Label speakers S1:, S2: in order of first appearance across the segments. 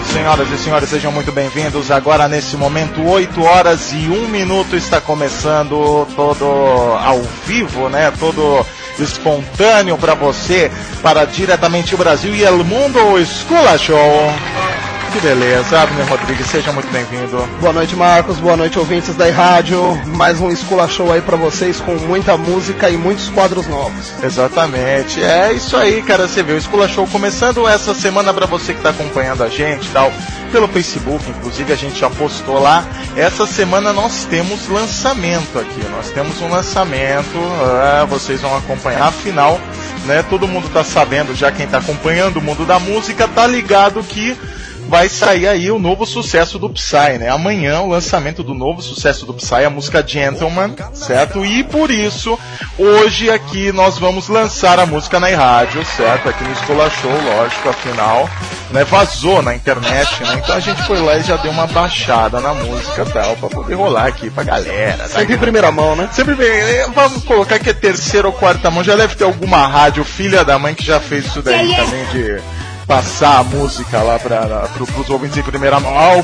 S1: Senhoras e senhores, sejam muito bem-vindos. Agora, nesse momento, 8 horas e 1 minuto, está começando todo ao vivo, né? Todo espontâneo para você, para diretamente o Brasil e o mundo, o Escola Show. Que beleza, Abner Rodrigues, seja muito bem-vindo.
S2: Boa noite, Marcos, boa noite, ouvintes da rádio. Mais um Escola Show aí pra vocês, com muita música e muitos quadros novos.
S1: Exatamente, é isso aí, cara, você viu, o Escola Show começando essa semana pra você que tá acompanhando a gente, tal, pelo Facebook, inclusive a gente já postou lá. Essa semana nós temos lançamento aqui, nós temos um lançamento, vocês vão acompanhar, afinal, né, todo mundo tá sabendo, já quem tá acompanhando o mundo da música tá ligado que vai sair aí o novo sucesso do Psy, né? Amanhã o lançamento do novo sucesso do Psy, a música Gentleman, certo? E por isso, hoje aqui nós vamos lançar a música na rádio, certo? Aqui no Escola Show, lógico, afinal, né? Vazou na internet, né? Então a gente foi lá e já deu uma baixada na música e tal, pra poder rolar aqui pra galera.
S2: Sempre em primeira mão, né?
S1: Sempre bem, vamos colocar que é terceira ou quarta mão, já deve ter alguma rádio, filha da mãe, que já fez isso daí também de passar a música lá pros ouvintes em primeira mão, ao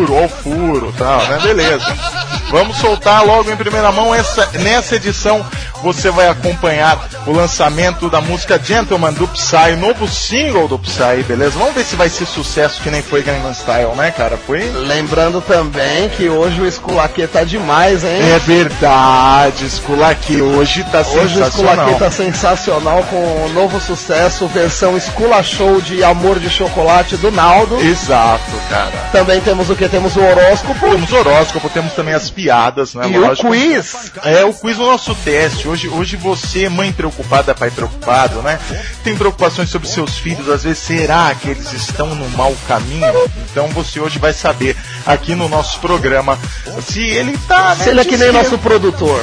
S1: furo, tal, né? Beleza. Vamos soltar logo em primeira mão. Nessa edição você vai acompanhar o lançamento da música Gentleman do Psy, novo single do Psy, beleza? Vamos ver se vai ser sucesso que nem foi Gangnam Style, né, cara? Foi?
S2: Lembrando também que hoje o Esculaquê tá demais, hein?
S1: É verdade, Esculaquê hoje tá sensacional. Hoje o
S2: Esculaquê tá sensacional com o novo sucesso, versão Escola Show de Amor de Chocolate do Naldo.
S1: Exato, cara.
S2: Também temos o que? Temos o horóscopo.
S1: Temos o horóscopo, temos também as piadas, né?
S2: E lógico. O quiz.
S1: É, o quiz do nosso teste. Hoje você, mãe preocupada, pai preocupado, né? Tem preocupações sobre seus filhos, às vezes, será que eles estão no mau caminho? Então você hoje vai saber aqui no nosso programa se ele tá, né?
S2: Se ele é que nem nosso produtor.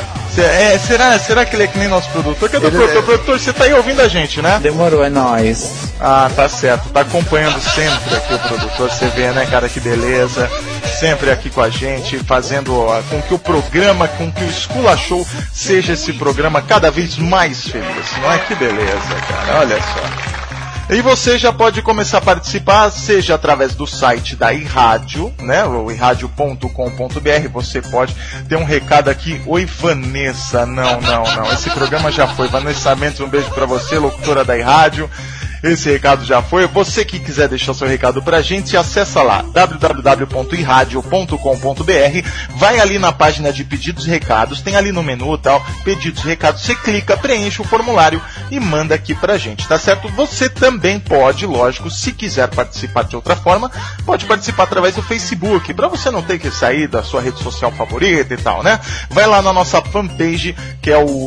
S1: Será que ele é que nem nosso produtor? Cadê o produtor? Produtor, você tá aí ouvindo a gente, né?
S3: Demorou, é nóis.
S1: Ah, tá certo. Tá acompanhando sempre aqui o produtor. Você vê, né, cara, que beleza. Sempre aqui com a gente, fazendo com que o programa, com que o Escola Show seja esse programa cada vez mais feliz. Não é? Que beleza, cara. Olha só. E você já pode começar a participar, seja através do site da iRádio, né, o iradio.com.br. Você pode ter um recado aqui. Oi, Vanessa. Não. Esse programa já foi. Vanessa Mendes, um beijo pra você, locutora da iRádio. Esse recado já foi. Você que quiser deixar seu recado pra gente, acessa lá www.iradio.com.br, vai ali na página de pedidos e recados, tem ali no menu tal, pedidos e recados, você clica, preenche o formulário e manda aqui pra gente, tá certo? Você também pode, lógico, se quiser participar de outra forma, pode participar através do Facebook, pra você não ter que sair da sua rede social favorita e tal, né? Vai lá na nossa fanpage, que é o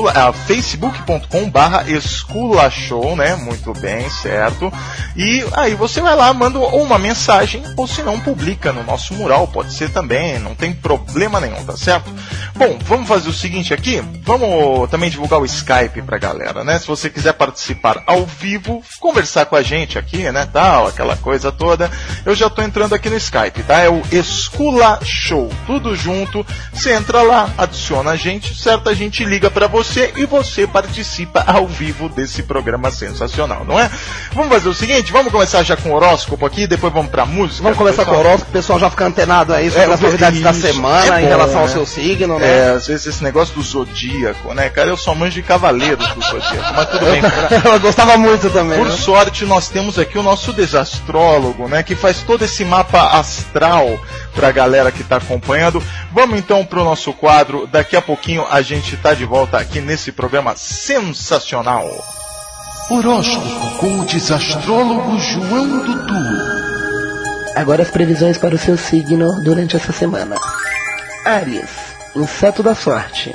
S1: facebook.com/Escola Show, né? Muito bem, certo? E aí você vai lá, manda uma mensagem, ou se não, publica no nosso mural, pode ser também, não tem problema nenhum, tá certo? Bom, vamos fazer o seguinte aqui, vamos também divulgar o Skype pra galera, né? Se você quiser participar ao vivo, conversar com a gente aqui, né, tal, aquela coisa toda, eu já tô entrando aqui no Skype, tá? É o Escola Show, tudo junto, você entra lá, adiciona a gente, certo? A gente liga pra você e você participa ao vivo desse programa sensacional, não é? Vamos fazer o seguinte, vamos começar já com o horóscopo aqui, depois vamos pra música.
S2: Vamos começar com o horóscopo, o pessoal já fica antenado aí sobre as novidades da semana, em relação ao seu signo, né?
S1: Às vezes esse negócio do zodíaco, né, cara, eu só manjo de cavaleiros do zodíaco, mas tudo bem.
S2: Eu gostava muito também.
S1: Por sorte, nós temos aqui o nosso desastrólogo, né, que faz todo esse mapa astral pra galera que tá acompanhando. Vamos então pro nosso quadro, daqui a pouquinho a gente tá de volta aqui nesse programa sensacional.
S4: Horóscopo com o desastrólogo João Dudu.
S5: Agora as previsões para o seu signo durante essa semana. Áries, inseto da sorte.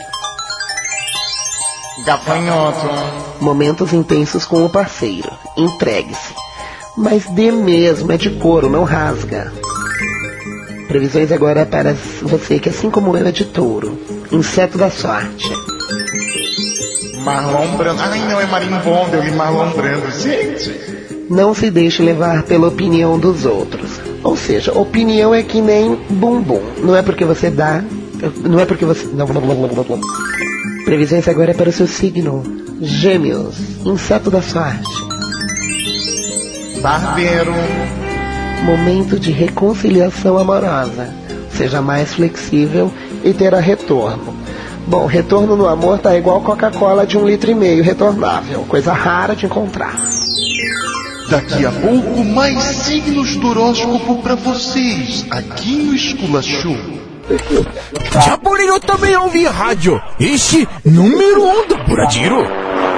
S1: Gafanhoto.
S5: Momentos intensos com o parceiro. Entregue-se. Mas dê mesmo, é de couro, não rasga. Previsões agora para você que, assim como eu, é de touro. Inseto da sorte.
S1: Marlon Brando. Ai, não, é marimbondo, eu li Marlon Brando, gente.
S5: Não se deixe levar pela opinião dos outros. Ou seja, opinião é que nem bumbum. Não é porque você dá... Não é porque você... Não. Previsões agora é para o seu signo. Gêmeos. Inseto da sorte.
S1: Barbeiro.
S5: Momento de reconciliação amorosa. Seja mais flexível e terá retorno. Bom, retorno no amor tá igual Coca-Cola de 1,5 litro retornável. Coisa rara de encontrar.
S4: Daqui a pouco, mais signos do horóscopo pra vocês, aqui no Esculachou.
S3: Chapolin também ouve rádio. Este número 1 do Buradiro.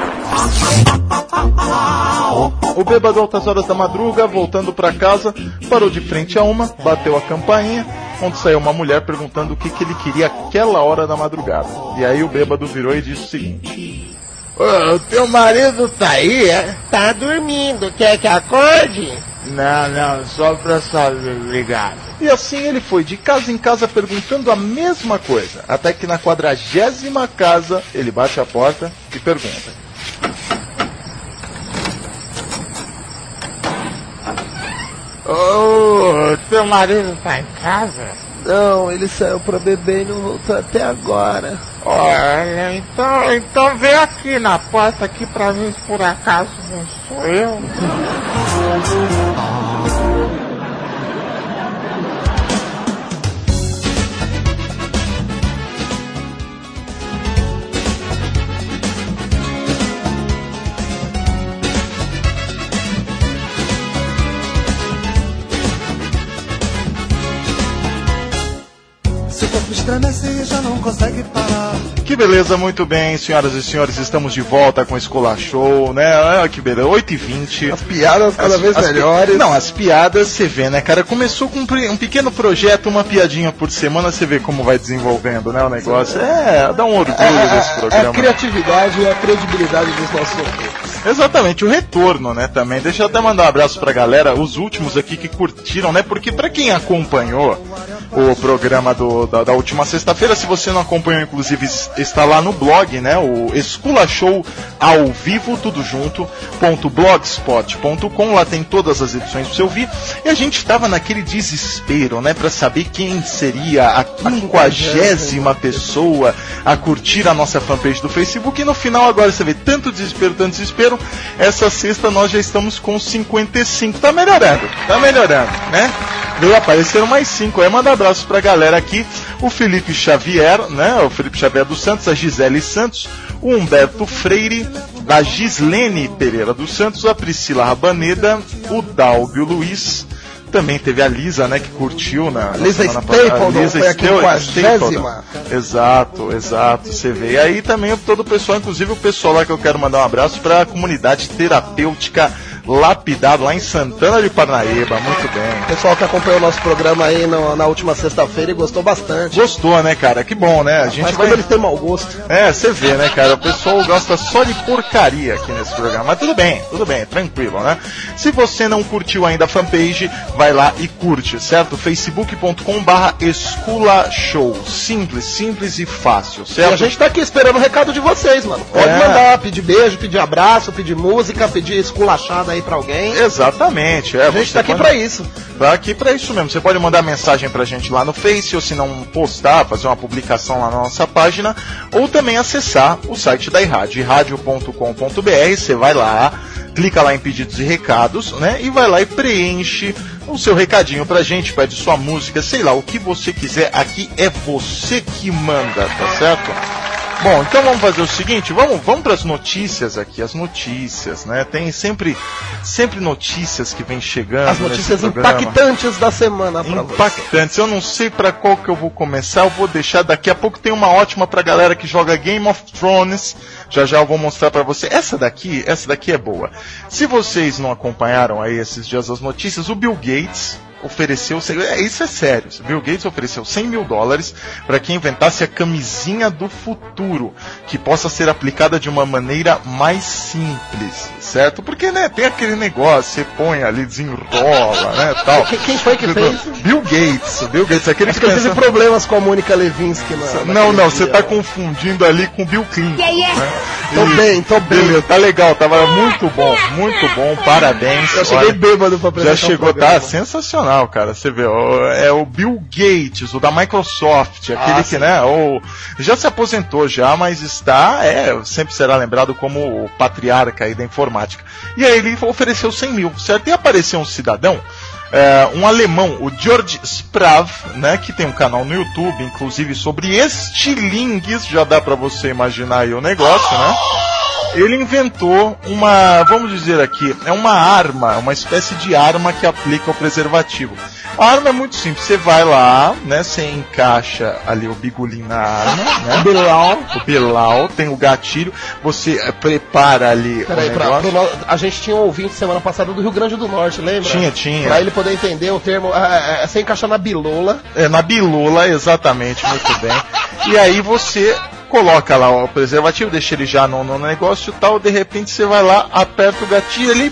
S1: O bêbado, altas horas da madruga, voltando pra casa, parou de frente a uma, bateu a campainha, onde saiu uma mulher perguntando o que ele queria àquela hora da madrugada. E aí o bêbado virou e disse o seguinte:
S6: Ô, teu marido tá aí, é?
S5: Tá dormindo, quer que acorde?
S6: Não, só pra saber, obrigado.
S1: E assim ele foi de casa em casa perguntando a mesma coisa, até que na 40ª casa ele bate a porta e pergunta:
S6: Ô, teu marido tá em casa?
S5: Não, ele saiu pra beber e não voltou até agora.
S6: Olha, então vem aqui na porta aqui pra ver se por acaso não sou eu.
S7: Já não consegue parar.
S1: Que beleza, muito bem, senhoras e senhores, estamos de volta com o Esculachou, né? Ah, que beleza, 8h20.
S2: As piadas cada vez melhores.
S1: Não, as piadas, você vê, né, cara? Começou com um pequeno projeto, uma piadinha por semana, você vê como vai desenvolvendo, né, o negócio. Dá um orgulho desse programa.
S2: A criatividade e a credibilidade dos nossos ouvintes.
S1: Exatamente, o retorno, né, também. Deixa eu até mandar um abraço pra galera, os últimos aqui que curtiram, né, porque pra quem acompanhou o programa da última sexta-feira, se você não acompanhou, inclusive, está lá no blog, né, o Esculachou ao vivo, tudo junto, .blogspot.com, lá tem todas as edições pra você ouvir, e a gente tava naquele desespero, né, pra saber quem seria a 50ª pessoa a curtir a nossa fanpage do Facebook, e no final agora você vê tanto desespero, essa sexta nós já estamos com 55, tá melhorando, né? Veio apareceram mais 5 aí, manda abraço pra galera aqui, o Felipe Xavier, né, o Felipe Xavier dos Santos, a Gisele Santos, o Humberto Freire, a Gislene Pereira dos Santos, a Priscila Rabaneda, o Dalbio Luiz, também teve a Lisa, né, que curtiu na
S2: Lisa
S1: semana passada.
S2: Lisa foi aqui com a 50ª.
S1: Exato, você vê. E aí também todo o pessoal, inclusive o pessoal lá que eu quero mandar um abraço para a comunidade terapêutica Lapidado, lá em Santana de Parnaíba, muito bem.
S2: Pessoal que acompanhou o nosso programa aí na última sexta-feira e gostou bastante.
S1: Gostou, né, cara? Que bom, né? A gente
S2: mas quando eles têm mau gosto.
S1: Você vê, né, cara? O pessoal gosta só de porcaria aqui nesse programa. Mas tudo bem, tranquilo, né? Se você não curtiu ainda a fanpage, vai lá e curte, certo? facebook.com/esculachou. Simples e fácil, certo?
S2: E a gente tá aqui esperando o recado de vocês, mano. Pode mandar, pedir beijo, pedir abraço, pedir música, pedir esculachada aí pra alguém.
S1: Exatamente.
S2: A gente tá aqui pra isso.
S1: Tá aqui pra isso mesmo. Você pode mandar mensagem pra gente lá no Face, ou se não postar, fazer uma publicação lá na nossa página, ou também acessar o site da iRádio, iradio.com.br. Você vai lá, clica lá em pedidos e recados, né? E vai lá e preenche o seu recadinho pra gente, pede sua música, sei lá, o que você quiser. Aqui é você que manda, tá certo? Bom, então vamos fazer o seguinte, vamos para as notícias aqui, as notícias, né? Tem sempre notícias que vem chegando.
S2: As notícias impactantes da semana pra
S1: impactantes. Você. Eu não sei para qual que eu vou começar, eu vou deixar daqui a pouco. Tem uma ótima pra galera que joga Game of Thrones. Já eu vou mostrar pra você. Essa daqui é boa. Se vocês não acompanharam aí esses dias as notícias, o Bill Gates ofereceu, isso é sério, Bill Gates ofereceu $100 mil para quem inventasse a camisinha do futuro, que possa ser aplicada de uma maneira mais simples, certo? Porque, né, tem aquele negócio, você põe ali, desenrola, né, tal.
S2: Quem foi que fez?
S1: Bill Gates, aquele
S2: que teve problemas com a Mônica Lewinsky.
S1: Não, você tá confundindo ali com o Bill Clinton. Né?
S2: Tô bem.
S1: Beleza, tá legal, tava muito bom, parabéns.
S2: Eu cheguei bêbado pra apresentar.
S1: Já chegou, tá sensacional. Cara, você vê, é o Bill Gates, o da Microsoft, aquele que, né, já se aposentou já, mas sempre será lembrado como o patriarca aí da informática. E aí ele ofereceu 100 mil, certo? E apareceu um cidadão um alemão, o George Sprav, né, que tem um canal no YouTube, inclusive sobre estilingues, já dá pra você imaginar aí o negócio, né? Ele inventou uma, vamos dizer aqui, é uma arma, uma espécie de arma que aplica o preservativo. A arma é muito simples, você vai lá, né, você encaixa ali o bigolim na arma, né? O Bilal, tem o gatilho, você prepara ali o negócio.
S2: A gente tinha um ouvinte semana passada do Rio Grande do Norte, lembra?
S1: Tinha.
S2: Pra ele poder entender o termo, você encaixa na bilola.
S1: Na bilola, exatamente, muito bem. E aí você coloca lá o preservativo, deixa ele já no negócio e tal, de repente você vai lá, aperta o gatilho, ele...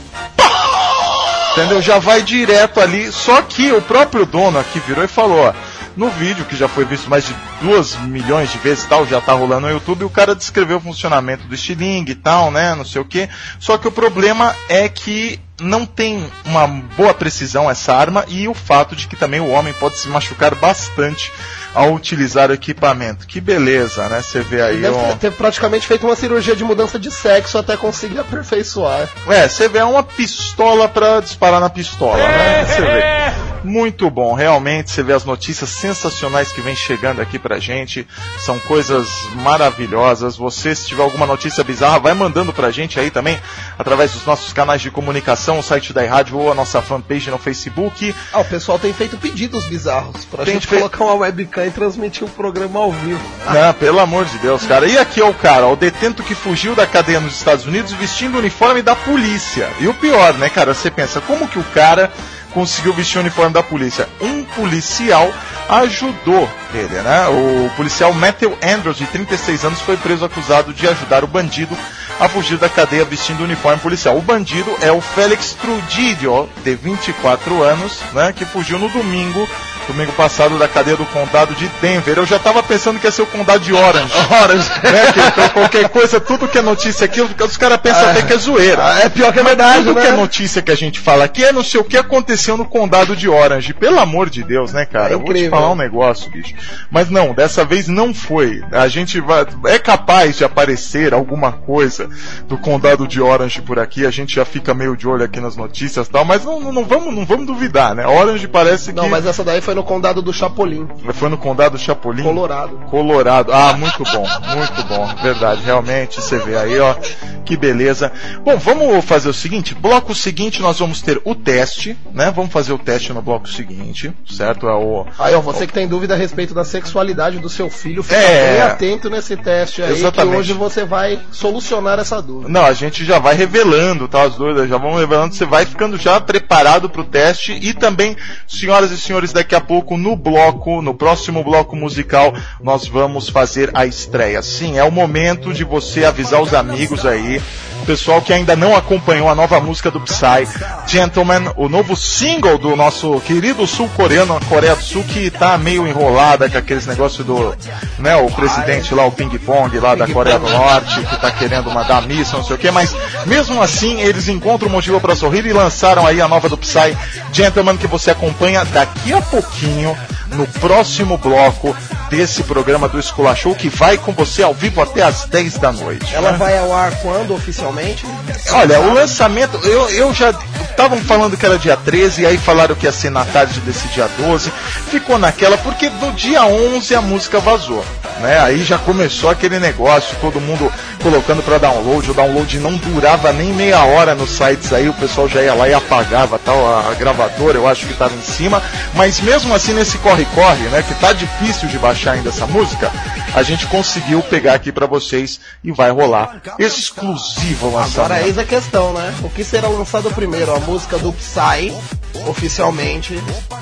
S1: Entendeu? Já vai direto ali, só que o próprio dono aqui virou e falou, ó, no vídeo, que já foi visto mais de 2 milhões de vezes e tal, já tá rolando no YouTube, o cara descreveu o funcionamento do estilingue e tal, né, não sei o que, só que o problema é que não tem uma boa precisão essa arma e o fato de que também o homem pode se machucar bastante ao utilizar o equipamento. Que beleza, né? Você vê aí...
S2: Deve ter praticamente feito uma cirurgia de mudança de sexo até conseguir aperfeiçoar.
S1: Você vê uma pistola pra disparar na pistola, né? Você vê. Muito bom, realmente, você vê as notícias sensacionais que vem chegando aqui pra gente, são coisas maravilhosas. Você, se tiver alguma notícia bizarra, vai mandando pra gente aí também, através dos nossos canais de comunicação, o site da iRádio ou a nossa fanpage no Facebook.
S2: O pessoal tem feito pedidos bizarros pra gente colocar uma webcam e transmitir o programa ao vivo.
S1: Não, pelo amor de Deus, cara. E aqui é o cara, o detento que fugiu da cadeia nos Estados Unidos vestindo o uniforme da polícia. E o pior, né, cara, você pensa, como que o cara conseguiu vestir o uniforme da polícia? Um policial ajudou ele, né? O policial Matthew Andrews, de 36 anos, foi preso acusado de ajudar o bandido a fugir da cadeia vestindo o uniforme policial. O bandido é o Félix Trujillo, de 24 anos, né? Que fugiu no domingo passado da cadeia do condado de Denver. Eu já tava pensando que ia ser o condado de Orange. Né? Que, então, qualquer coisa, tudo que é notícia aqui, os caras pensam até que é zoeira.
S2: É pior que é verdade,
S1: tudo
S2: né?
S1: que é notícia que a gente fala aqui é não sei o que aconteceu no condado de Orange. Pelo amor de Deus, né, cara? Eu vou te falar um negócio, bicho. Mas não, dessa vez não foi. A gente vai... É capaz de aparecer alguma coisa do condado de Orange por aqui. A gente já fica meio de olho aqui nas notícias e tal, mas não vamos duvidar, né? Orange parece que...
S2: Não, mas essa daí foi no condado do Chapolin.
S1: Foi no condado do Chapolin?
S2: Colorado.
S1: Ah, muito bom. Verdade, realmente, você vê aí, ó, que beleza. Bom, vamos fazer o seguinte, bloco seguinte nós vamos ter o teste, né? Vamos fazer o teste no bloco seguinte, certo?
S2: Você que tem dúvida a respeito da sexualidade do seu filho, fica bem atento nesse teste aí, exatamente. Que hoje você vai solucionar essa dúvida.
S1: Não, a gente já vai revelando, tá? As dúvidas já vão revelando, você vai ficando já preparado pro teste e também, senhoras e senhores, daqui a pouco no próximo bloco musical, nós vamos fazer a estreia. Sim, é o momento de você avisar os amigos aí, o pessoal que ainda não acompanhou a nova música do Psy, Gentleman, o novo single do nosso querido sul-coreano, a Coreia do Sul, que tá meio enrolada com aqueles negócios do, né, o presidente lá, o ping-pong lá da Coreia do Norte, que tá querendo mandar missa, não sei o que, mas mesmo assim eles encontram motivo para sorrir e lançaram aí a nova do Psy, Gentleman, que você acompanha daqui a pouquinho, no próximo bloco desse programa do Esculachou, que vai com você ao vivo até às 10 da noite.
S2: Ela vai ao ar quando, oficialmente?
S1: Olha, o lançamento, eu já... Estavam falando que era dia 13, e aí falaram que ia ser na tarde desse dia 12. Ficou naquela, porque no dia 11 a música vazou, né? Aí já começou aquele negócio, todo mundo colocando para download. O download não durava nem meia hora nos sites aí, o pessoal já ia lá e apagava tal, a gravadora, eu acho que estava em cima. Mas mesmo assim, nesse corre-corre, né, que tá difícil de baixar ainda essa música, a gente conseguiu pegar aqui para vocês e vai rolar exclusivo lançamento.
S2: Agora eis a questão, né? O que será lançado primeiro? A música do Psy, oficialmente,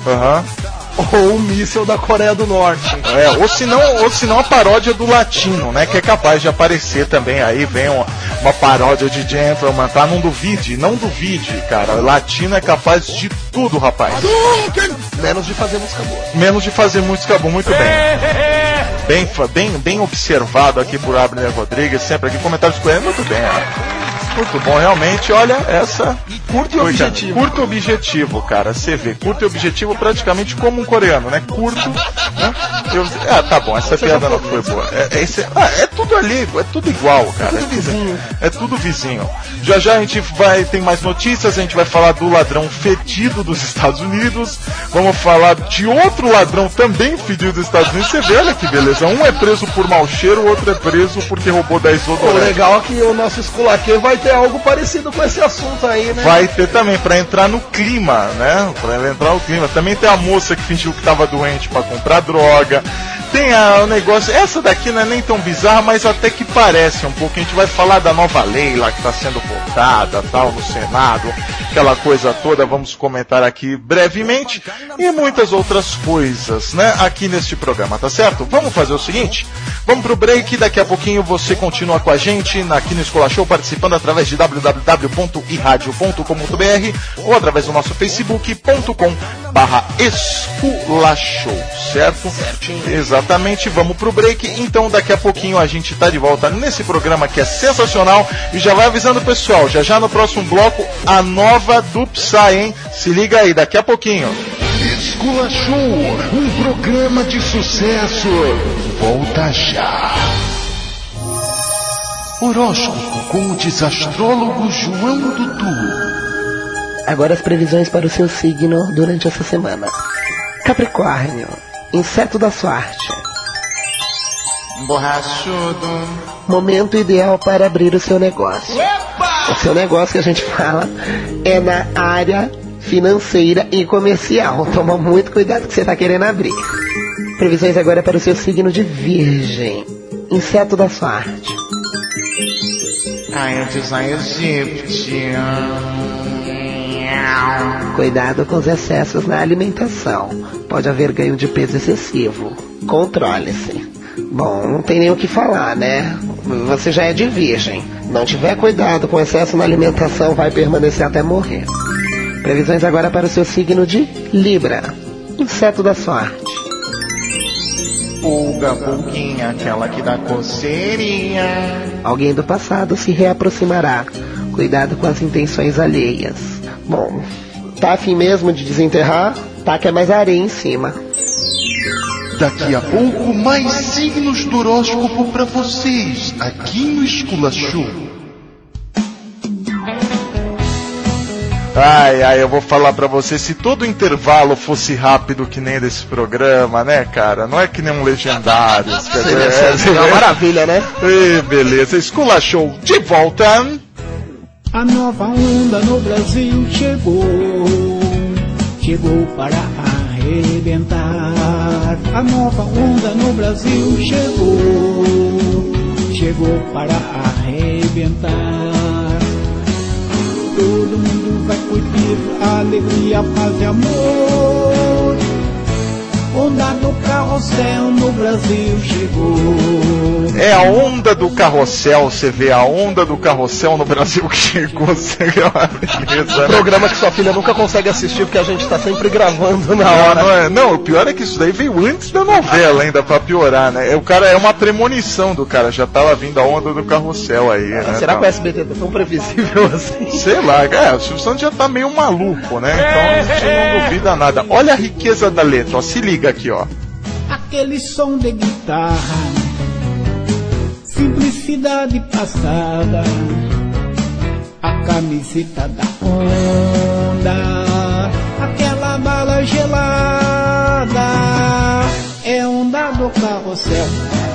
S2: ou o míssil da Coreia do Norte.
S1: Ou se não a paródia do Latino, né? Que é capaz de aparecer também. Aí vem uma paródia de Gentleman, tá? Não duvide, cara. O Latino é capaz de tudo, rapaz.
S2: Menos de fazer música boa.
S1: Menos de fazer música boa, muito bem. Bem observado aqui por Abner Rodrigues, sempre aqui, comentários com ele, muito bem. Muito bom, realmente, olha, essa...
S2: Curto e objetivo.
S1: Curto e objetivo, cara, você vê, curto e objetivo praticamente como um coreano, né? Curto, né? tá bom, essa piada não foi boa. É tudo ali, é tudo igual, cara. É tudo vizinho. Já já a gente tem mais notícias, a gente vai falar do ladrão fedido dos Estados Unidos, vamos falar de outro ladrão também fedido dos Estados Unidos. Você vê, olha que beleza, um é preso por mau cheiro, o outro é preso porque roubou 10 odoretes.
S2: O legal é que o nosso Esculaquê vai ter algo parecido com esse assunto aí, né?
S1: Vai ter também, pra entrar no clima, né? Pra entrar no clima. Também tem a moça que fingiu que tava doente pra comprar droga. Tem o negócio, essa daqui não é nem tão bizarra, mas até que parece um pouco. A gente vai falar da nova lei lá que está sendo votada, tal, no Senado, aquela coisa toda, vamos comentar aqui brevemente, e muitas outras coisas, né, aqui neste programa, tá certo? Vamos fazer o seguinte, vamos pro break, daqui a pouquinho você continua com a gente aqui no Escola Show, participando através de www.iradio.com.br ou através do nosso facebook.com/esculachou, certo? Exatamente, vamos pro break, então daqui a pouquinho a gente tá de volta nesse programa que é sensacional e já vai avisando o pessoal, já no próximo bloco a nova do Psy, hein? Se liga aí, daqui a pouquinho.
S4: Esculachou, um programa de sucesso, volta já. Horóscopo com o desastrólogo João Dudu.
S5: Agora as previsões para o seu signo durante essa semana. Capricórnio, inseto da sorte.
S6: Borrachudo.
S5: Momento ideal para abrir o seu negócio. Opa! O seu negócio que a gente fala é na área financeira e comercial. Toma muito cuidado que você está querendo abrir. Previsões agora para o seu signo de Virgem. Inseto da sorte.
S6: Aedes aegypti.
S5: Cuidado com os excessos na alimentação. Pode haver ganho de peso excessivo. Controle-se. Bom, não tem nem o que falar, né? Você já é de Virgem. Não tiver cuidado com excesso na alimentação, vai permanecer até morrer. Previsões agora para o seu signo de Libra. Inseto da sorte.
S6: Pulga, pulguinha, aquela que dá coceirinha.
S5: Alguém do passado se reaproximará. Cuidado com as intenções alheias. Bom, tá afim mesmo de desenterrar? Taca mais areia em cima.
S4: Daqui a pouco, mais signos do horóscopo pra vocês, aqui no Esculachou.
S1: Ai, eu vou falar pra você, se todo intervalo fosse rápido que nem desse programa, né, cara? Não é que nem um Legendário.
S2: É uma maravilha, né?
S1: Beleza, Esculachou de volta.
S3: A nova onda no Brasil chegou para arrebentar. A nova onda no Brasil chegou para arrebentar. Todo mundo vai curtir alegria, paz e amor. Onda do carrossel no Brasil chegou.
S1: É a onda do carrossel, você vê, a onda do carrossel no Brasil que chegou. Beleza,
S2: programa que sua filha nunca consegue assistir porque a gente tá sempre gravando na hora.
S1: Não, o pior é que isso daí veio antes da novela ainda, pra piorar, né? O cara, é uma premonição do cara, já tava vindo a onda do carrossel aí, né?
S2: Será que o SBT tá tão previsível assim?
S1: Sei lá, o Silvio Santos já tá meio maluco, né? Então a gente não duvida nada. Olha a riqueza da letra, ó, se liga aqui, ó.
S3: Aquele som de guitarra, simplicidade passada, a camiseta da onda, aquela bala gelada, é onda do carrossel.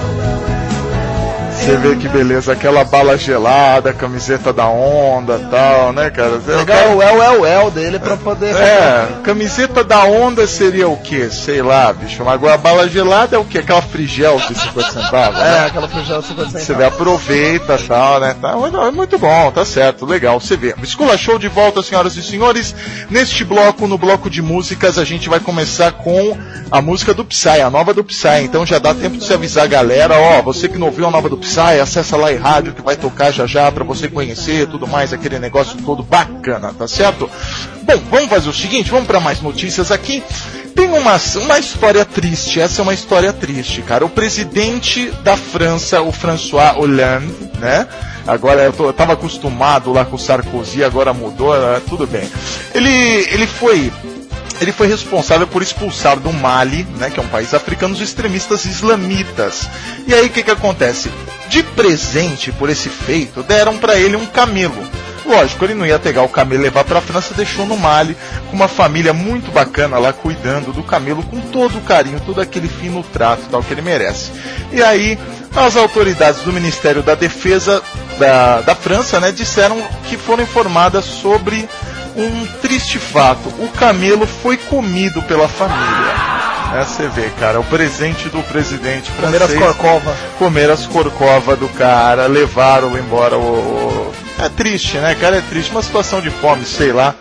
S1: Você vê que beleza, aquela bala gelada, camiseta da onda e tal, né, cara?
S2: Legal o El dele pra poder...
S1: Camiseta da onda seria o quê? Sei lá, bicho. Agora a bala gelada é o quê? Aquela frigel de 50 centavos, né?
S2: Aquela frigel de 50 centavos.
S1: Você vê, aproveita e tal, né? Tá, é muito bom, tá certo, legal. Você vê. Esculachou de volta, senhoras e senhores. Neste bloco, no bloco de músicas, a gente vai começar com a música do Psy, a nova do Psy. Então já dá tempo de você avisar a galera, ó, você que não ouviu a nova do Psy, acessa lá em rádio que vai tocar já pra você conhecer tudo mais, aquele negócio todo bacana, tá certo? Bom, vamos fazer o seguinte, vamos pra mais notícias aqui. Tem uma história triste, essa é uma história triste, cara. O presidente da França, o François Hollande, né? Agora eu tava acostumado lá com o Sarkozy, agora mudou, tudo bem. Ele foi ele foi responsável por expulsar do Mali, né, que é um país africano, os extremistas islamitas. E aí o que acontece? De presente por esse feito, deram para ele um camelo. Lógico, ele não ia pegar o camelo e levar para a França, deixou no Mali, com uma família muito bacana lá, cuidando do camelo com todo o carinho, todo aquele fino trato tal que ele merece. E aí, as autoridades do Ministério da Defesa da França, né, disseram que foram informadas sobre um triste fato: o camelo foi comido pela família. Você vê, cara, o presente do presidente francês. Comer as corcovas do cara, levaram embora É triste, né, cara? É triste. Uma situação de fome, sei lá.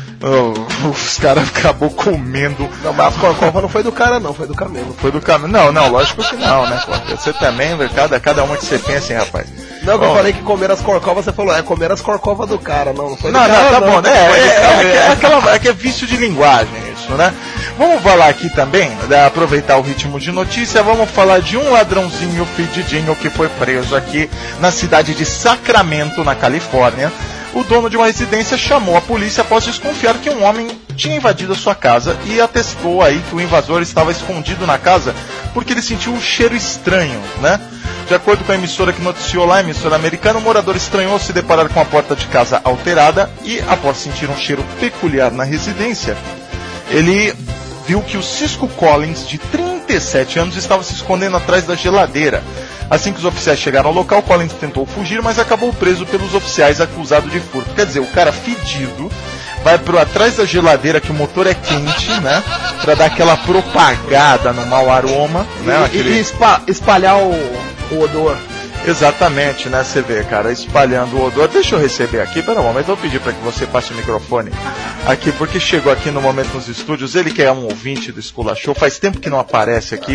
S1: Os caras acabou comendo.
S2: Não, mas as corcovas não foi do cara, não, foi do camelo.
S1: Foi do camelo. Não, lógico que não, né? Você também, cada uma que você pensa, hein, rapaz.
S2: Não, eu falei que comer as corcovas, você falou, comer as corcovas do cara, não foi do
S1: cara.
S2: Não,
S1: tá bom, né? É que é vício de linguagem isso, né? Vamos falar aqui também, aproveitar o ritmo de notícia, vamos falar de um ladrãozinho fedidinho que foi preso aqui na cidade de Sacramento, na Califórnia. O dono de uma residência chamou a polícia após desconfiar que um homem tinha invadido a sua casa e atestou aí que o invasor estava escondido na casa porque ele sentiu um cheiro estranho, né? De acordo com a emissora que noticiou lá, a emissora americana, o morador estranhou se deparar com a porta de casa alterada e, após sentir um cheiro peculiar na residência, ele viu que o Cisco Collins, de 37 anos, estava se escondendo atrás da geladeira. Assim que os oficiais chegaram ao local, Collins tentou fugir, mas acabou preso pelos oficiais acusado de furto. Quer dizer, o cara fedido vai atrás da geladeira, que o motor é quente, né? Pra dar aquela propagada no mau aroma, né?
S2: E espalhar o odor.
S1: Exatamente, né? Você vê, cara, espalhando o odor. Deixa eu receber aqui, pera um momento, eu vou pedir para que você passe o microfone aqui, porque chegou aqui no momento nos estúdios, ele que é um ouvinte do Escola Show, faz tempo que não aparece aqui.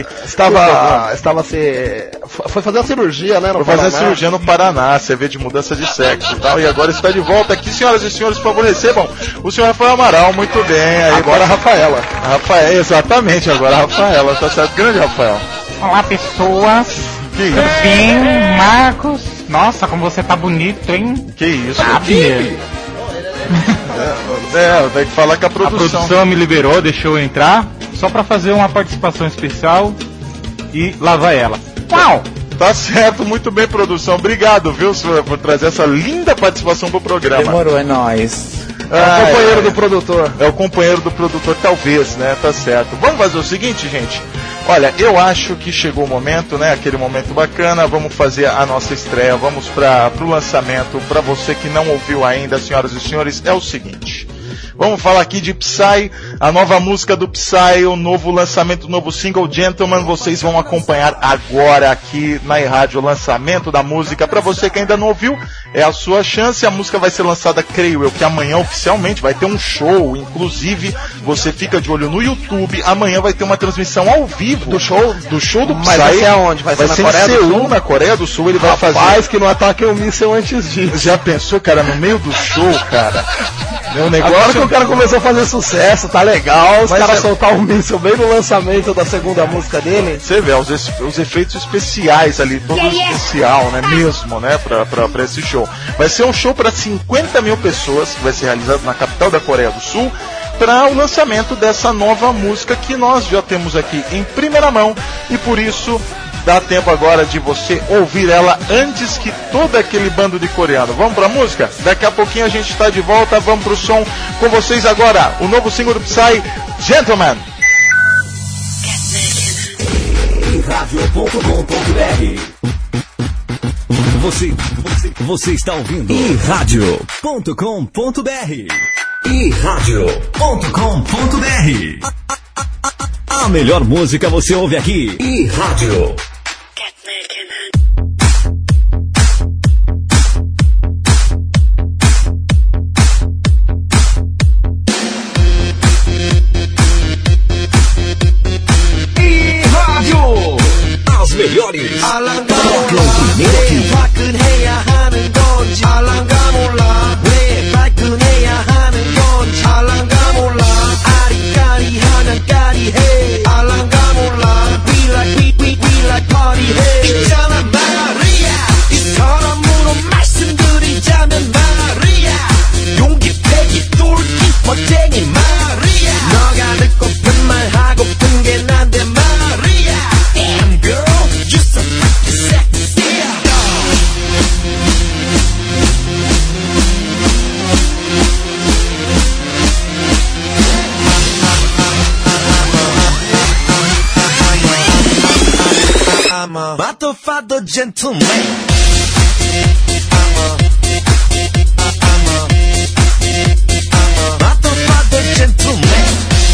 S2: Foi fazer uma cirurgia, né?
S1: Foi fazer uma cirurgia no Paraná, você vê, de mudança de sexo e tal, e agora está de volta aqui. Senhoras e senhores, por favor, recebam o senhor Rafael Amaral, muito bem. Aí,
S2: agora a Rafaela.
S1: Exatamente, agora a Rafaela, tá certo? Grande Rafael.
S6: Olá, pessoas.
S1: Que
S6: tudo bem, Marcos? Nossa, como você tá bonito, hein?
S1: Que isso?
S8: Tem que falar que a produção me liberou, deixou eu entrar, só pra fazer uma participação especial e lavar ela.
S6: Uau!
S1: Tá certo, muito bem, produção. Obrigado, viu, senhor, por trazer essa linda participação pro programa.
S9: Demorou, é nóis.
S2: É o companheiro do produtor.
S1: É o companheiro do produtor, talvez, né? Tá certo. Vamos fazer o seguinte, gente. Olha, eu acho que chegou o momento, né? Aquele momento bacana. Vamos fazer a nossa estreia. Vamos pro lançamento. Para você que não ouviu ainda, senhoras e senhores, é o seguinte. Vamos falar aqui de Psy, a nova música do Psy, o novo lançamento, o novo single Gentleman. Vocês vão acompanhar agora aqui na rádio o lançamento da música. Para você que ainda não ouviu, é a sua chance. A música vai ser lançada, creio eu, que amanhã oficialmente vai ter um show. Inclusive, você fica de olho no YouTube. Amanhã vai ter uma transmissão ao vivo
S2: do show do Psy.
S1: Mas
S2: vai ser aonde? Vai ser na Coreia do Sul?
S1: Na Coreia do Sul. Ele vai fazer.
S2: Rapaz, que não ataque o míssil antes disso.
S1: Já pensou, cara, no meio do show, cara?
S2: Meu negócio. Agora que o cara começou a fazer sucesso, tá legal. Os caras soltar o míssil bem no lançamento da segunda música dele.
S1: Você vê os efeitos especiais ali, todo especial, né? Mesmo, né? Pra esse show. Vai ser um show para 50 mil pessoas, que vai ser realizado na capital da Coreia do Sul, para o lançamento dessa nova música que nós já temos aqui em primeira mão, e por isso dá tempo agora de você ouvir ela antes que todo aquele bando de coreano. Vamos pra música? Daqui a pouquinho a gente está de volta, vamos pro som com vocês agora. O novo single do Psy, Gentleman.
S3: Radio.com.br. Você está ouvindo iRádio.com.br. iRádio.com.br. A melhor música você ouve aqui. iRádio. iRádio. As melhores.
S10: 있잖아 마리아 이 사람으로 말씀드리자면 마리아 용기 패기 똘끼 멋쟁이 마리아 너가 I'm a motherfucker gentleman. Motherfucker gentleman.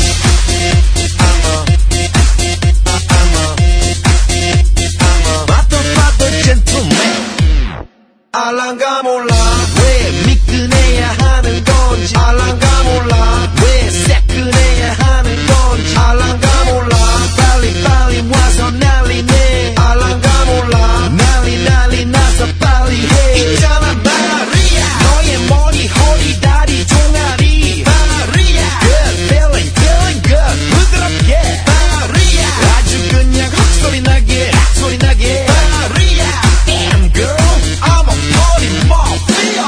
S10: Motherfucker gentleman. 알랑가 몰라 왜 미끈해야 하는 건지 알랑가 몰라 왜 새끈해야 하는 건지 알랑가 몰라 빨리 와서 난리내 알랑가 몰라 난리 나서 빨리 해 있잖아 마리아 너의 머리 허리 다리 종아리 마리아 Good feeling good 부드럽게 마리아 아주 그냥 헛소리 나게 마리아 Damn girl I'm a party mafia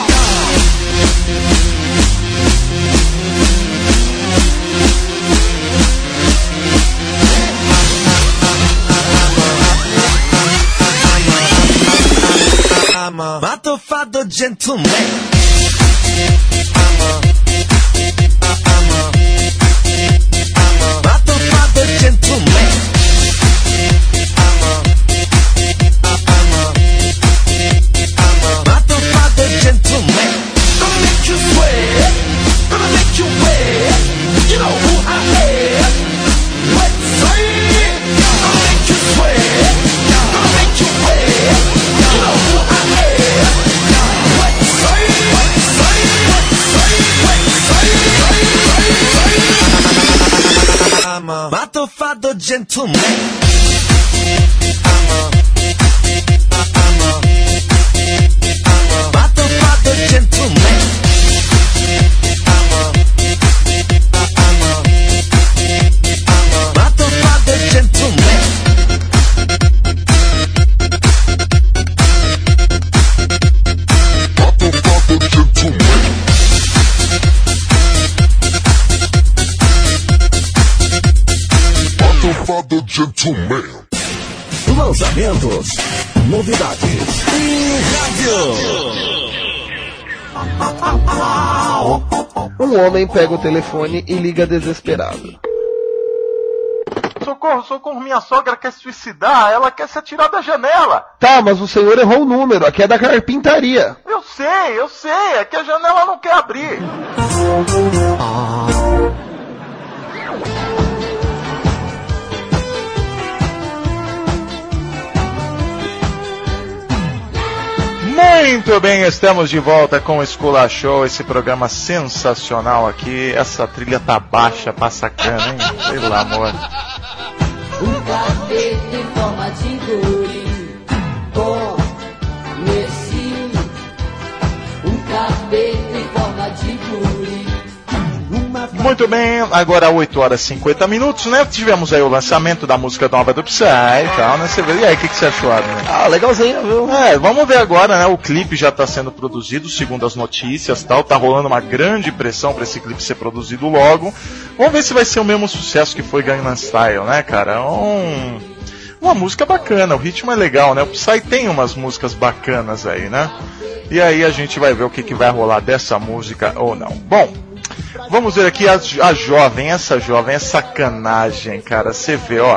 S10: I'm a motherfucker gentleman. I'm a motherfucker gentleman. I'm a motherfucker gentleman. Gonna make you sweat, gonna make you wet. You know who I am. Let's say it. Gonna make you sweat, gonna make you wet. You know who I am. Let's say it. I'm a motherfucker gentleman. I'm a motherfucker gentleman. I'm a motherfucker gentleman. Motherfucker gentleman. Motherfucker gentleman.
S3: Lançamentos, novidades e rádio.
S2: Um homem pega o telefone e liga desesperado.
S1: Socorro, minha sogra quer se suicidar, ela quer se atirar da janela.
S2: Tá, mas o senhor errou o número, aqui é da carpintaria.
S1: Eu sei, é que a janela não quer abrir. Muito bem, estamos de volta com o Escola Show, esse programa sensacional aqui. Essa trilha tá baixa pra sacana, hein? Pelo amor.
S9: Um tapete em forma de guri, com Messi. Um tapete em forma de guri.
S1: Muito bem, agora 8 horas e 50 minutos, né? Tivemos aí o lançamento da música nova do Psy e tal, né? Você vê, e aí, o que você achou, né?
S2: Ah, legalzinho, viu?
S1: Vamos ver agora, né? O clipe já tá sendo produzido, segundo as notícias e tal. Tá rolando uma grande pressão pra esse clipe ser produzido logo. Vamos ver se vai ser o mesmo sucesso que foi Gangnam Style, né, cara? Uma música bacana, o ritmo é legal, né? O Psy tem umas músicas bacanas aí, né? E aí a gente vai ver o que vai rolar dessa música ou não. Bom, vamos ver aqui a jovem, essa jovem é sacanagem, cara. Você vê, ó.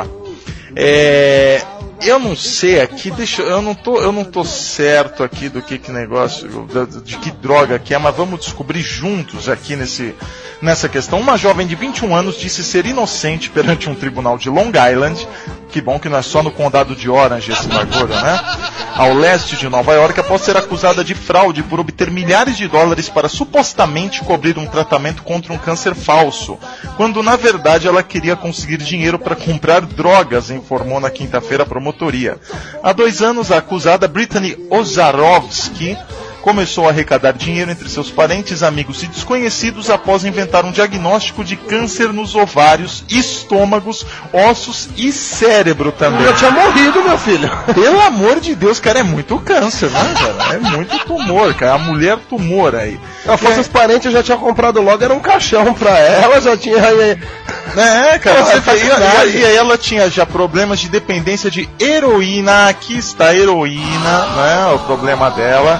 S1: Eu não sei aqui, eu não tô certo aqui do que negócio, de que droga que é, mas vamos descobrir juntos aqui nessa questão. Uma jovem de 21 anos disse ser inocente perante um tribunal de Long Island. Que bom que não é só no condado de Orange esse bagulho, né? Ao leste de Nova York, após ser acusada de fraude por obter milhares de dólares para supostamente cobrir um tratamento contra um câncer falso, quando na verdade ela queria conseguir dinheiro para comprar drogas, informou na quinta-feira a promotoria. Há 2 anos, a acusada Brittany Ozarovsky começou a arrecadar dinheiro entre seus parentes, amigos e desconhecidos após inventar um diagnóstico de câncer nos ovários, estômagos, ossos e cérebro também.
S2: Eu tinha morrido, meu filho.
S1: Pelo amor de Deus, cara, é muito câncer, né, cara? É muito tumor, cara. A mulher tumor aí.
S2: Se fosse os parentes, eu já tinha comprado logo, era um caixão pra ela, já tinha...
S1: cara, e aí ela tinha já problemas de dependência de heroína. Aqui está a heroína, né? O problema dela.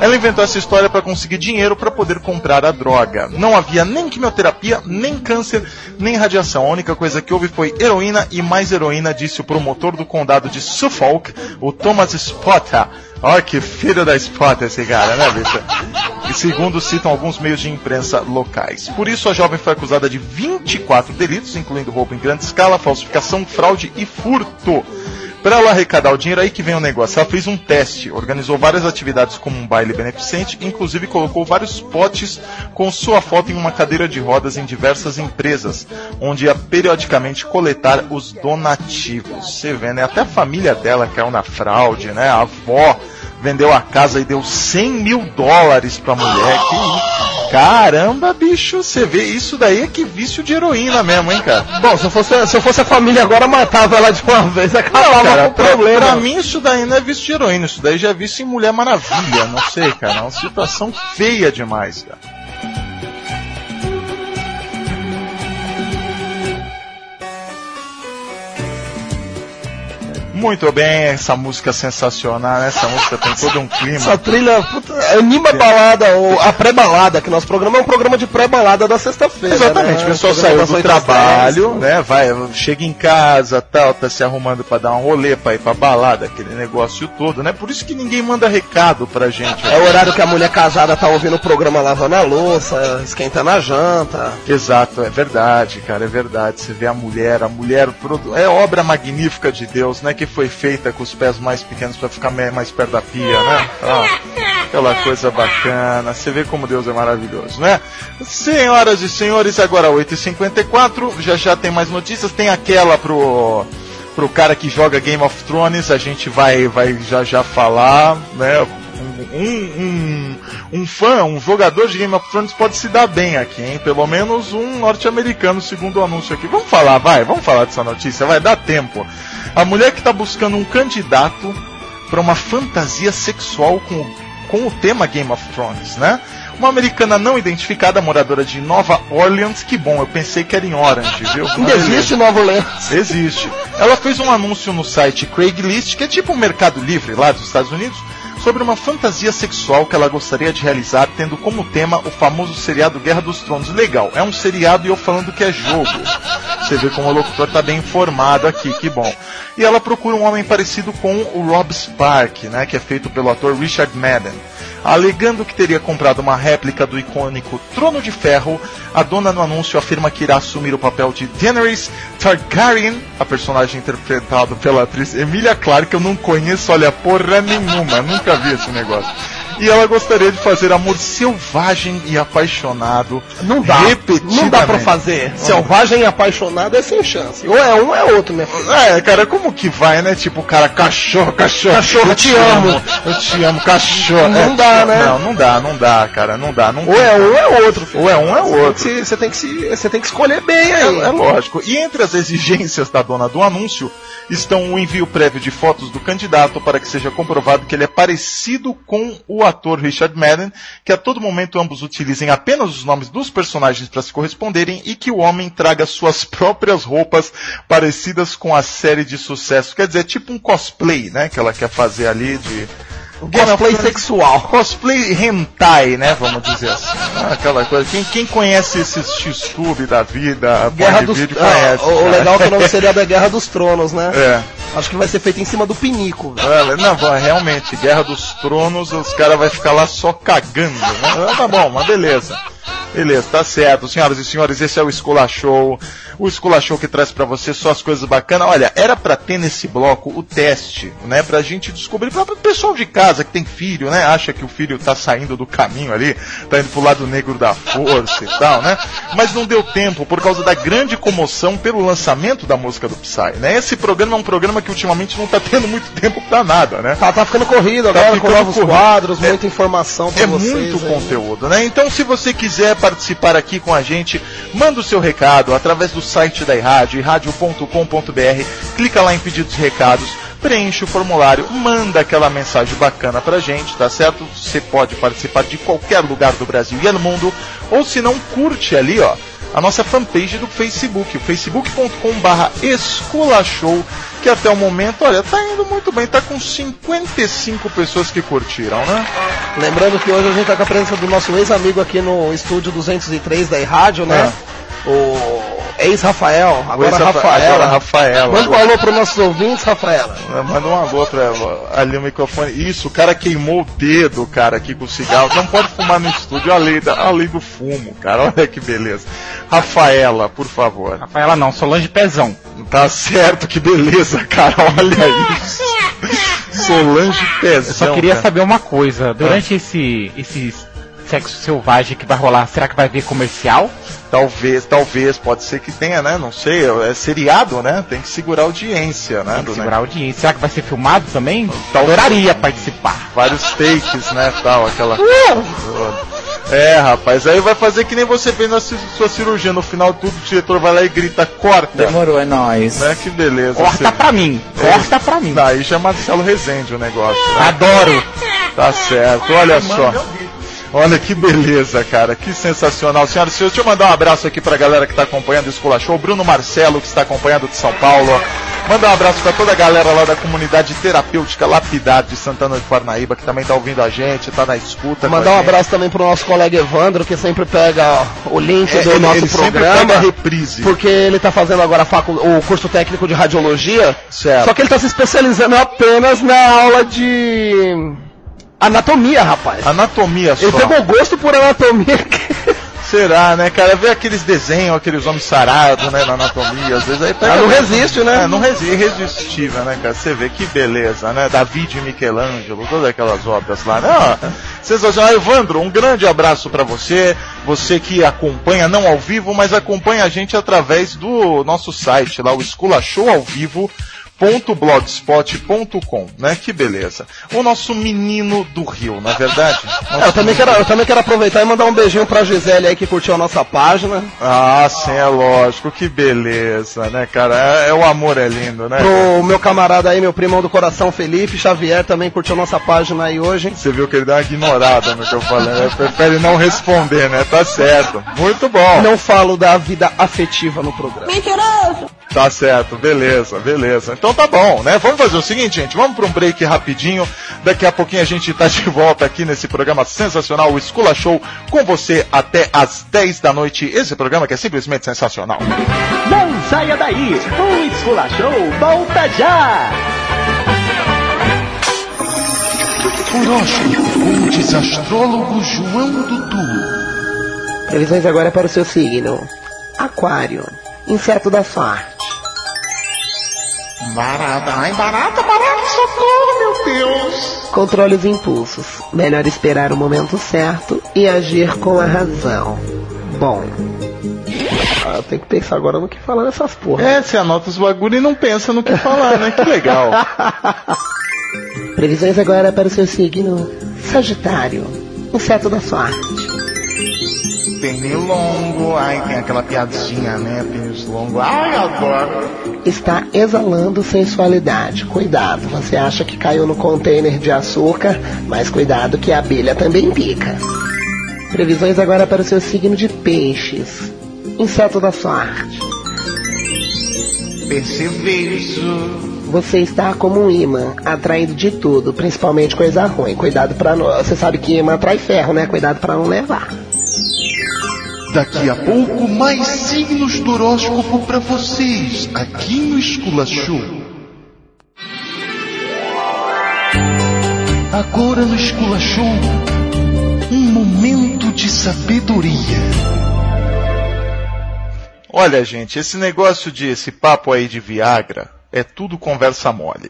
S1: Ela inventou essa história para conseguir dinheiro para poder comprar a droga. Não havia nem quimioterapia, nem câncer, nem radiação. A única coisa que houve foi heroína e mais heroína, disse o promotor do condado de Suffolk, o Thomas Spotta. Olha que filho da Spotta esse cara, né, bicho? E segundo citam alguns meios de imprensa locais. Por isso, a jovem foi acusada de 24 delitos, incluindo roubo em grande escala, falsificação, fraude e furto. Para ela arrecadar o dinheiro, aí que vem o negócio. Ela fez um teste, organizou várias atividades como um baile beneficente, inclusive colocou vários potes com sua foto em uma cadeira de rodas em diversas empresas, onde ia periodicamente coletar os donativos. Você vê, né? Até a família dela caiu na fraude, né? A avó vendeu a casa e deu $100 mil pra mulher. Que caramba, bicho, você vê, isso daí é que vício de heroína mesmo, hein, cara?
S2: Bom, se eu fosse a família agora, matava ela de uma vez, acabava com o problema.
S1: Pra mim isso daí não é vício de heroína, isso daí já é vício em Mulher Maravilha, não sei, cara, é uma situação feia demais, cara. Muito bem, essa música sensacional, né? Essa música tem todo um clima.
S2: Essa trilha, puta, anima a balada, ou a pré-balada, que nosso programa é um programa de pré-balada da sexta-feira.
S1: Exatamente,
S2: né?
S1: O pessoal saiu do trabalho, né? Chega em casa, tal, tá se arrumando pra dar um rolê, pra ir pra balada, aquele negócio todo, né? Por isso que ninguém manda recado pra gente.
S2: É o horário que a mulher casada tá ouvindo o programa lavando a louça, esquentando a janta.
S1: Exato, é verdade, cara, é verdade. Você vê a mulher é obra magnífica de Deus, né? Que foi feita com os pés mais pequenos para ficar mais perto da pia, né? Aquela coisa bacana. Você vê como Deus é maravilhoso, né? Senhoras e senhores, agora 8h54, já tem mais notícias. Tem aquela pro cara que joga Game of Thrones, a gente vai já falar, né? Um jogador de Game of Thrones pode se dar bem aqui, hein? Pelo menos um norte-americano, segundo o anúncio aqui. Vamos falar dessa notícia, vai dar tempo. A mulher que está buscando um candidato para uma fantasia sexual com o tema Game of Thrones, né? Uma americana não identificada, moradora de Nova Orleans, que bom, eu pensei que era em Orange, viu?
S2: Ainda existe Nova Orleans?
S1: Existe. Ela fez um anúncio no site Craigslist, que é tipo um Mercado Livre lá dos Estados Unidos, sobre uma fantasia sexual que ela gostaria de realizar, tendo como tema o famoso seriado Guerra dos Tronos. Legal, é um seriado e eu falando que é jogo. Você vê como o locutor está bem informado aqui, que bom. E ela procura um homem parecido com o Robb Stark, né, que é feito pelo ator Richard Madden. Alegando que teria comprado uma réplica do icônico Trono de Ferro, a dona no anúncio afirma que irá assumir o papel de Daenerys Targaryen, a personagem interpretada pela atriz Emilia Clarke, que eu não conheço, olha, porra nenhuma, nunca vi esse negócio. E ela gostaria de fazer amor selvagem e apaixonado.
S2: Não dá pra fazer. Selvagem e apaixonado é sem chance. Ou é um ou é outro, minha filha.
S1: É, cara, como que vai, né? Tipo, o cara, cachorro,
S2: eu te amo.
S1: Eu te amo, cachorro.
S2: Não dá, né?
S1: Não dá, cara, não dá.
S2: Ou é um ou é outro.
S1: Ou é um ou é outro.
S2: Você tem que escolher bem aí.
S1: É lógico. E entre as exigências da dona do anúncio estão o envio prévio de fotos do candidato para que seja comprovado que ele é parecido com o ator Richard Madden, que a todo momento ambos utilizem apenas os nomes dos personagens para se corresponderem e que o homem traga suas próprias roupas parecidas com a série de sucesso. Quer dizer, tipo um cosplay, né, que ela quer fazer ali de...
S2: Cosplay sexual.
S1: Cosplay hentai, né? Vamos dizer assim. Aquela coisa. Quem conhece esses X-Tube da vida,
S2: Guerra dos
S1: vídeo conhece.
S2: O legal é que o nome seria da Guerra dos Tronos, né?
S1: É.
S2: Acho que vai ser feito em cima do pinico.
S1: Não, realmente, Guerra dos Tronos, os caras vão ficar lá só cagando, né? Tá bom, mas beleza. Beleza, tá certo. Senhoras e senhores, esse é o Escola Show. O Escola Show que traz pra você só as coisas bacanas. Olha, era pra ter nesse bloco o teste, né? Pra gente descobrir, pra pessoal de casa que tem filho, né? Acha que o filho tá saindo do caminho ali, tá indo pro lado negro da força e tal, né? Mas não deu tempo por causa da grande comoção pelo lançamento da música do Psy, né? Esse programa é um programa que ultimamente não tá tendo muito tempo pra nada, né?
S2: Tá ficando corrido agora, com novos quadros, muita informação pra vocês.
S1: É muito conteúdo, né? Então, se você quiser participar aqui com a gente, manda o seu recado através do site da iRádio, iradio.com.br, clica lá em pedidos de recados, preenche o formulário, manda aquela mensagem bacana pra gente, tá certo? Você pode participar de qualquer lugar do Brasil e do mundo, ou se não, curte ali, ó, a nossa fanpage do Facebook, facebook.com/esculachou, que até o momento, olha, tá indo muito bem, tá com 55 pessoas que curtiram, né?
S2: Lembrando que hoje a gente tá com a presença do nosso ex-amigo aqui no estúdio 203 da rádio, né? O ex-Rafael, agora Rafaela. Manda um alô para os nossos ouvintes, Rafaela.
S1: Manda um alô para ali o microfone. Isso, o cara queimou o dedo, cara, aqui com o cigarro. Não pode fumar no estúdio, a lei do fumo, cara. Olha que beleza. Rafaela, por favor.
S8: Rafaela não, Solange Pezão.
S1: Tá certo, que beleza, cara. Olha isso. Solange Pezão.
S8: Eu só queria saber uma coisa. Durante esse sexo selvagem que vai rolar, será que vai ver comercial?
S1: Talvez, pode ser que tenha, né? Não sei, é seriado, né? Tem que segurar a audiência, né?
S8: Tem que segurar a audiência. Será que vai ser filmado também? Adoraria participar.
S1: Vários takes, né? Tal, aquela... rapaz, aí vai fazer que nem você fez na sua cirurgia. No final tudo, o diretor vai lá e grita, corta.
S8: Demorou, é nóis.
S1: Né? Que beleza.
S8: Corta pra mim.
S1: Aí já é Marcelo Rezende o negócio. Né?
S8: Adoro.
S1: Tá certo, olha só. Olha que beleza, cara, que sensacional. Senhoras e senhores, deixa eu mandar um abraço aqui pra galera que tá acompanhando o Escola Show. Bruno Marcelo, que está acompanhando de São Paulo. Manda um abraço pra toda a galera lá da comunidade terapêutica Lapidar de Santana de Parnaíba, que também tá ouvindo a gente, tá na escuta.
S2: Mandar um abraço também pro nosso colega Evandro, que sempre pega o link do nosso programa.
S1: Sempre pega a reprise.
S2: Porque ele tá fazendo agora o curso técnico de radiologia.
S1: Certo.
S2: Só que ele tá se especializando apenas na aula de... anatomia, rapaz.
S1: Anatomia só.
S2: Ele pegou gosto por anatomia.
S1: Será, né, cara? Vê aqueles desenhos, aqueles homens sarados, né, na anatomia, às vezes aí pega...
S2: não resiste, né?
S1: Não resiste, irresistível, né, cara? Você vê que beleza, né? David e Michelangelo, todas aquelas obras lá, né? Sensacional. Evandro, um grande abraço pra você que acompanha, não ao vivo, mas acompanha a gente através do nosso site lá, o Esculachou ao Vivo, .blogspot.com, né? Que beleza. O nosso menino do Rio, na verdade.
S2: Eu também quero aproveitar e mandar um beijinho pra Gisele aí que curtiu a nossa página.
S1: Ah, sim, é lógico. Que beleza, né, cara? O amor é lindo, né?
S2: Pro meu camarada aí, meu primão do coração, Felipe Xavier, também curtiu a nossa página aí hoje.
S1: Você viu que ele deu uma ignorada no que eu falei, né? Prefere não responder, né? Tá certo. Muito bom.
S2: Não falo da vida afetiva no programa.
S9: Mentiroso!
S1: Tá certo, beleza. Então tá bom, né? Vamos fazer o seguinte, gente, vamos para um break rapidinho. Daqui a pouquinho a gente tá de volta aqui nesse programa sensacional, o Escola Show, com você até às 10 da noite. Esse programa que é simplesmente sensacional.
S11: Não saia daí, o Escola Show volta já!
S4: Horóscopo com o desastrólogo João Dudu.
S5: Previsões agora para o seu signo. Aquário, inseto da sorte.
S6: Barata, socorro, meu Deus!
S5: Controle os impulsos. Melhor esperar o momento certo e agir com a razão. Bom.
S2: Eu tenho que pensar agora no que falar nessas porras.
S1: Você anota os bagulho e não pensa no que falar, né? Que legal.
S5: Previsões agora para o seu signo. Sagitário, inseto da sorte.
S6: Pernilongo, tem aquela piadinha, né? Pernilongo, adoro.
S5: Está exalando sensualidade. Cuidado, você acha que caiu no container de açúcar, mas cuidado que a abelha também pica. Previsões agora para o seu signo de peixes. Inseto da sorte.
S6: Percevejo.
S5: Você está como um imã, atraindo de tudo, principalmente coisa ruim. Cuidado pra não... Você sabe que imã atrai ferro, né? Cuidado pra não levar.
S4: Daqui a pouco, mais signos do horóscopo pra vocês, aqui no Escola Show. Agora no Escola Show, um momento de sabedoria.
S1: Olha, gente, esse papo aí de Viagra é tudo conversa mole.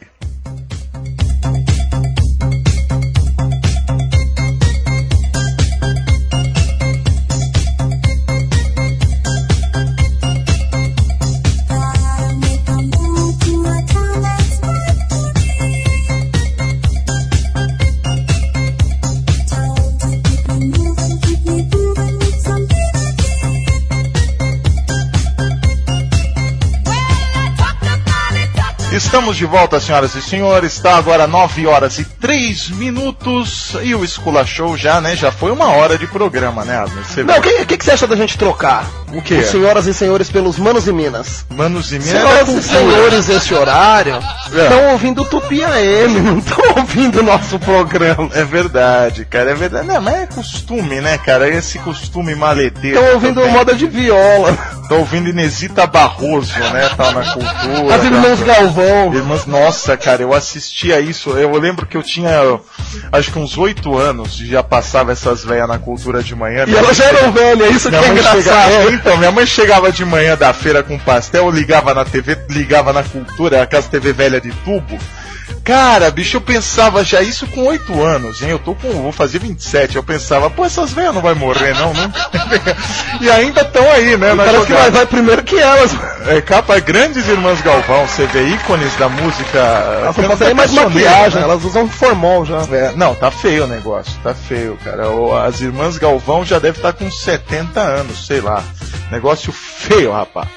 S1: Estamos de volta, senhoras e senhores. Está agora 9h03 e o Esculachou já, né? Já foi 1 hora de programa, né, Abner?
S2: Não, o que você acha da gente trocar?
S1: O quê?
S2: Os senhoras e senhores pelos Manos e Minas.
S1: Manos e Minas.
S2: Senhoras e senhores, esse horário estão ouvindo o Tupi AM, não estão ouvindo o nosso programa.
S1: É verdade, cara, é verdade. Não, mas é costume, né, cara? Esse costume maleteiro.
S2: Estão ouvindo o Moda de Viola.
S1: Estão ouvindo Inesita Barroso, né? Tá na cultura.
S2: As Irmãs Galvão.
S1: Nossa, cara, eu assistia isso. Eu lembro que eu tinha, acho que uns 8 anos, já passava essas velhas na cultura de manhã.
S2: E elas já eram velhas, isso que é engraçado.
S1: Então, minha mãe chegava de manhã da feira com pastel, ligava na TV, ligava na cultura, aquelas TV velha de tubo. Cara, bicho, eu pensava já isso com 8 anos, hein? Vou fazer 27. Eu pensava, pô, essas velhas não vai morrer, não. E ainda estão aí, né?
S2: Parece que vai primeiro que elas.
S1: É capa, grandes Irmãs Galvão, você vê ícones da música.
S2: Elas não fazem mais maquiagem, né? Elas usam formol já.
S1: Não, tá feio o negócio, tá feio, cara. As Irmãs Galvão já deve estar com 70 anos, sei lá. Negócio feio, rapaz.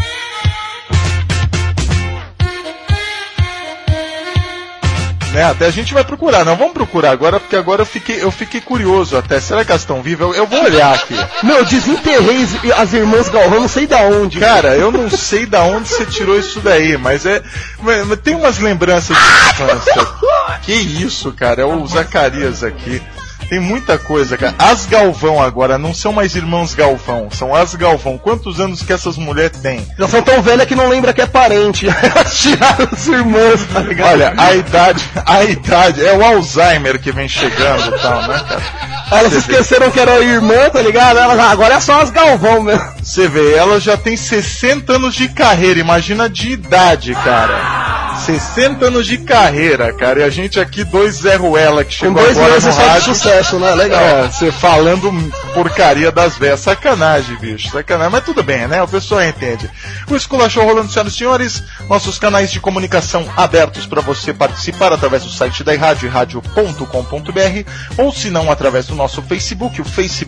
S1: Né, até a gente vai procurar, não vamos procurar agora, porque agora eu fiquei curioso até, será que elas estão vivas? Eu vou olhar aqui.
S2: Eu desenterrei as Irmãs Galvão, não sei da onde.
S1: Cara, eu não sei da onde você tirou isso daí, mas tem umas lembranças de infância. Que isso, cara, é o Zacarias aqui. Tem muita coisa, cara. As Galvão agora não são mais Irmãos Galvão, são as Galvão. Quantos anos que essas mulheres têm?
S2: Já são tão velhas que não lembra que é parente. Elas tiraram os irmãos, tá ligado?
S1: Olha, a idade é o Alzheimer que vem chegando e tal, né, cara?
S2: Elas esqueceram que era irmã, tá ligado? Agora é só as Galvão mesmo.
S1: Você vê, ela já tem 60 anos de carreira, imagina de idade, cara. 60 anos de carreira, cara, e a gente aqui, 2 Zé Ruela que chegou agora no rádio. Com 2 meses só de
S2: sucesso, né? Legal.
S1: Você falando porcaria das velhas, sacanagem, bicho, sacanagem, mas tudo bem, né? O pessoal entende. O Esculachou rolando, senhoras e senhores, nossos canais de comunicação abertos para você participar através do site da iRádio, iradio.com.br, ou se não, através do nosso Facebook, o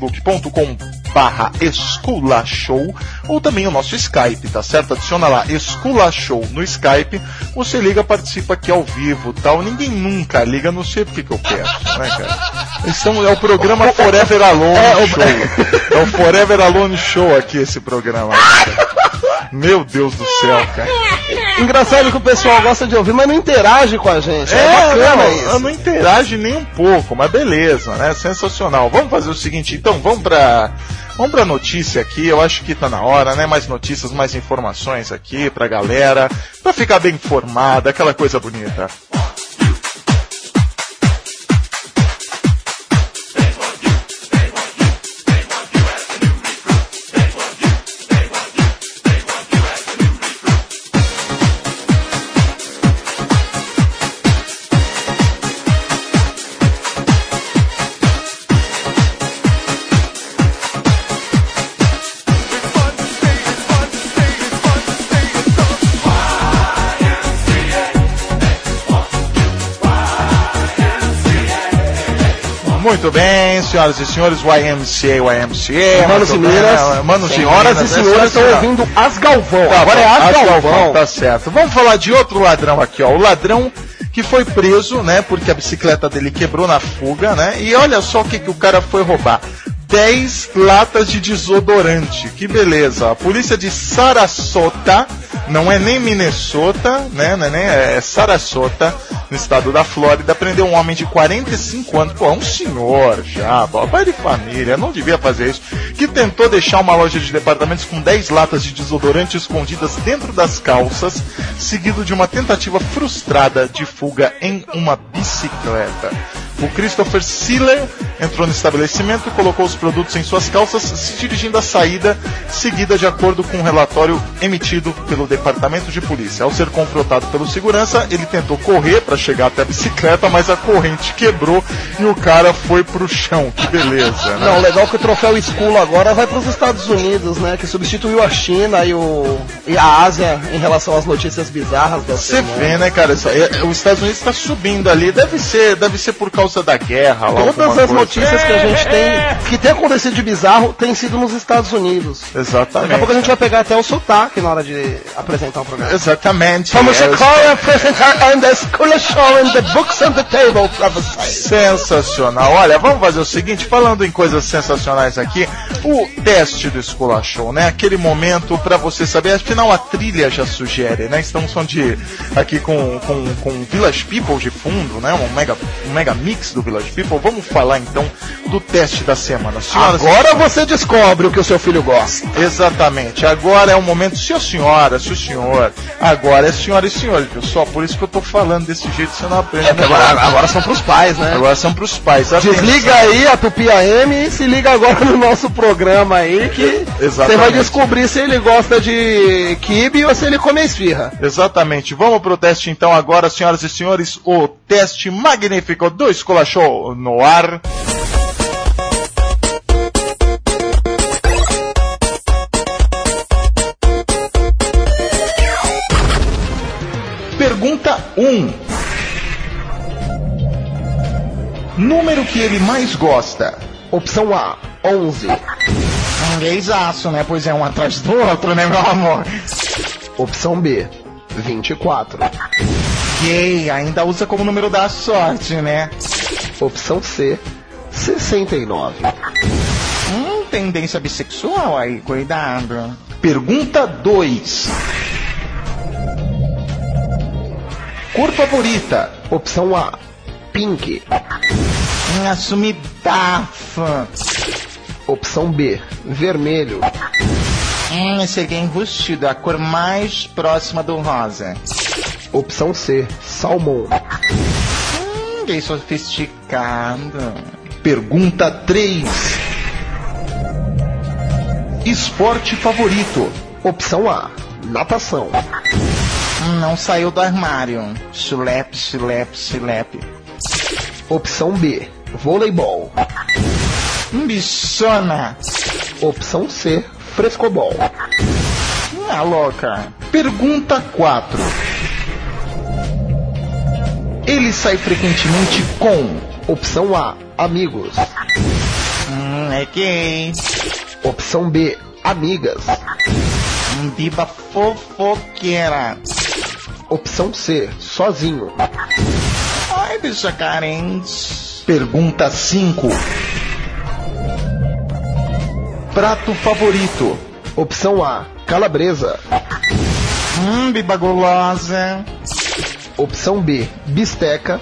S1: facebook.com/Esculachou, ou também o nosso Skype, tá certo? Adiciona lá, Esculachou no Skype, você liga, participa aqui ao vivo, tal. Ninguém nunca liga, não sei porque que eu peço, né, cara? É o programa Forever Alone Show. É o Forever Alone Show aqui, esse programa. Cara. Meu Deus do céu, cara.
S2: Engraçado que o pessoal gosta de ouvir, mas não interage com a gente. É bacana isso.
S1: Não interage nem um pouco, mas beleza, né? Sensacional. Vamos fazer o seguinte, então, vamos pra notícia aqui, eu acho que tá na hora, né? Mais notícias, mais informações aqui pra galera, pra ficar bem informada, aquela coisa bonita. Muito bem, senhoras e senhores, YMCA.
S2: Manos e Minas.
S1: Senhoras e senhores estão ouvindo As Galvão.
S2: Tá, agora é As Galvão.
S1: Tá certo. Vamos falar de outro ladrão aqui, ó. O ladrão que foi preso, né, porque a bicicleta dele quebrou na fuga, né? E olha só o que o cara foi roubar. 10 latas de desodorante. Que beleza. A polícia de Sarasota, não é nem Minnesota, né? É Sarasota, no estado da Flórida, prendeu um homem de 45 anos, pô, é um senhor já, pai de família, não devia fazer isso, que tentou deixar uma loja de departamentos com 10 latas de desodorante escondidas dentro das calças, seguido de uma tentativa frustrada de fuga em uma bicicleta. O Christopher Siller entrou no estabelecimento e colocou os produtos em suas calças, se dirigindo à saída, seguida de acordo com um relatório emitido pelo Departamento de Polícia. Ao ser confrontado pelo segurança, ele tentou correr para chegar até a bicicleta, mas a corrente quebrou e o cara foi pro chão. Que beleza, né?
S2: Não, legal que o troféu Skull agora vai para os Estados Unidos, né? Que substituiu a China e a Ásia em relação às notícias bizarras da
S1: Você vê, né, cara? Os Estados Unidos está subindo ali. Deve ser por causa da guerra lá.
S2: Todas as notícias notícias que a gente que tem acontecido de bizarro tem sido nos Estados Unidos.
S1: Exatamente.
S2: Daqui a pouco a gente vai pegar até o sotaque na hora de apresentar o programa.
S1: Exatamente.
S2: Vamos agora apresentar The Escola Show and the Books on the Table pra vocês.
S1: Sensacional. Olha, vamos fazer o seguinte, falando em coisas sensacionais aqui, o teste do Escola Show, né? Aquele momento pra você saber, afinal a trilha já sugere, né? Estamos falando aqui com Village People de fundo, né? Um mega mix do Village People. Vamos falar então do teste da semana.
S2: Agora você descobre o que o seu filho gosta.
S1: Exatamente. Agora é o momento, se o senhor, agora é senhora e senhor, viu? Só por isso que eu tô falando desse jeito, você não aprende.
S2: Agora são pros pais, né?
S1: Agora são pros pais.
S2: Desliga aí a Tupi AM e se liga agora no nosso programa aí que você vai descobrir se ele gosta de quibe ou se ele come esfirra.
S1: Exatamente. Vamos pro teste então agora, senhoras e senhores, o teste magnífico do Escola Show no ar. Pergunta 1. Número que ele mais gosta.
S2: Opção A, 11.
S6: Gaysaço, né? Pois é um atrás do outro, né, meu amor?
S2: Opção B, 24.
S6: Gay, ainda usa como número da sorte, né?
S2: Opção C, 69.
S6: Tendência bissexual aí, cuidado.
S1: Pergunta 2. Cor favorita.
S2: Opção A, pink.
S6: Assumidafa.
S2: Opção B, vermelho.
S6: Esse aqui é enrustido, a cor mais próxima do rosa.
S2: Opção C, salmão.
S6: Gay sofisticado.
S1: Pergunta 3. Esporte favorito.
S2: Opção A, natação.
S6: Não saiu do armário. Chulep.
S2: Opção B, voleibol.
S6: Bichona.
S2: Opção C, frescobol.
S6: Louca.
S1: Pergunta 4. Ele sai frequentemente com.
S2: Opção A, amigos.
S6: É gay.
S2: Opção B, amigas.
S6: Diva fofoqueira.
S2: Opção C, sozinho.
S6: Ai, bicha carente.
S1: Pergunta 5. Prato favorito.
S2: Opção A, calabresa.
S6: Biba gulosa.
S2: Opção B, bisteca.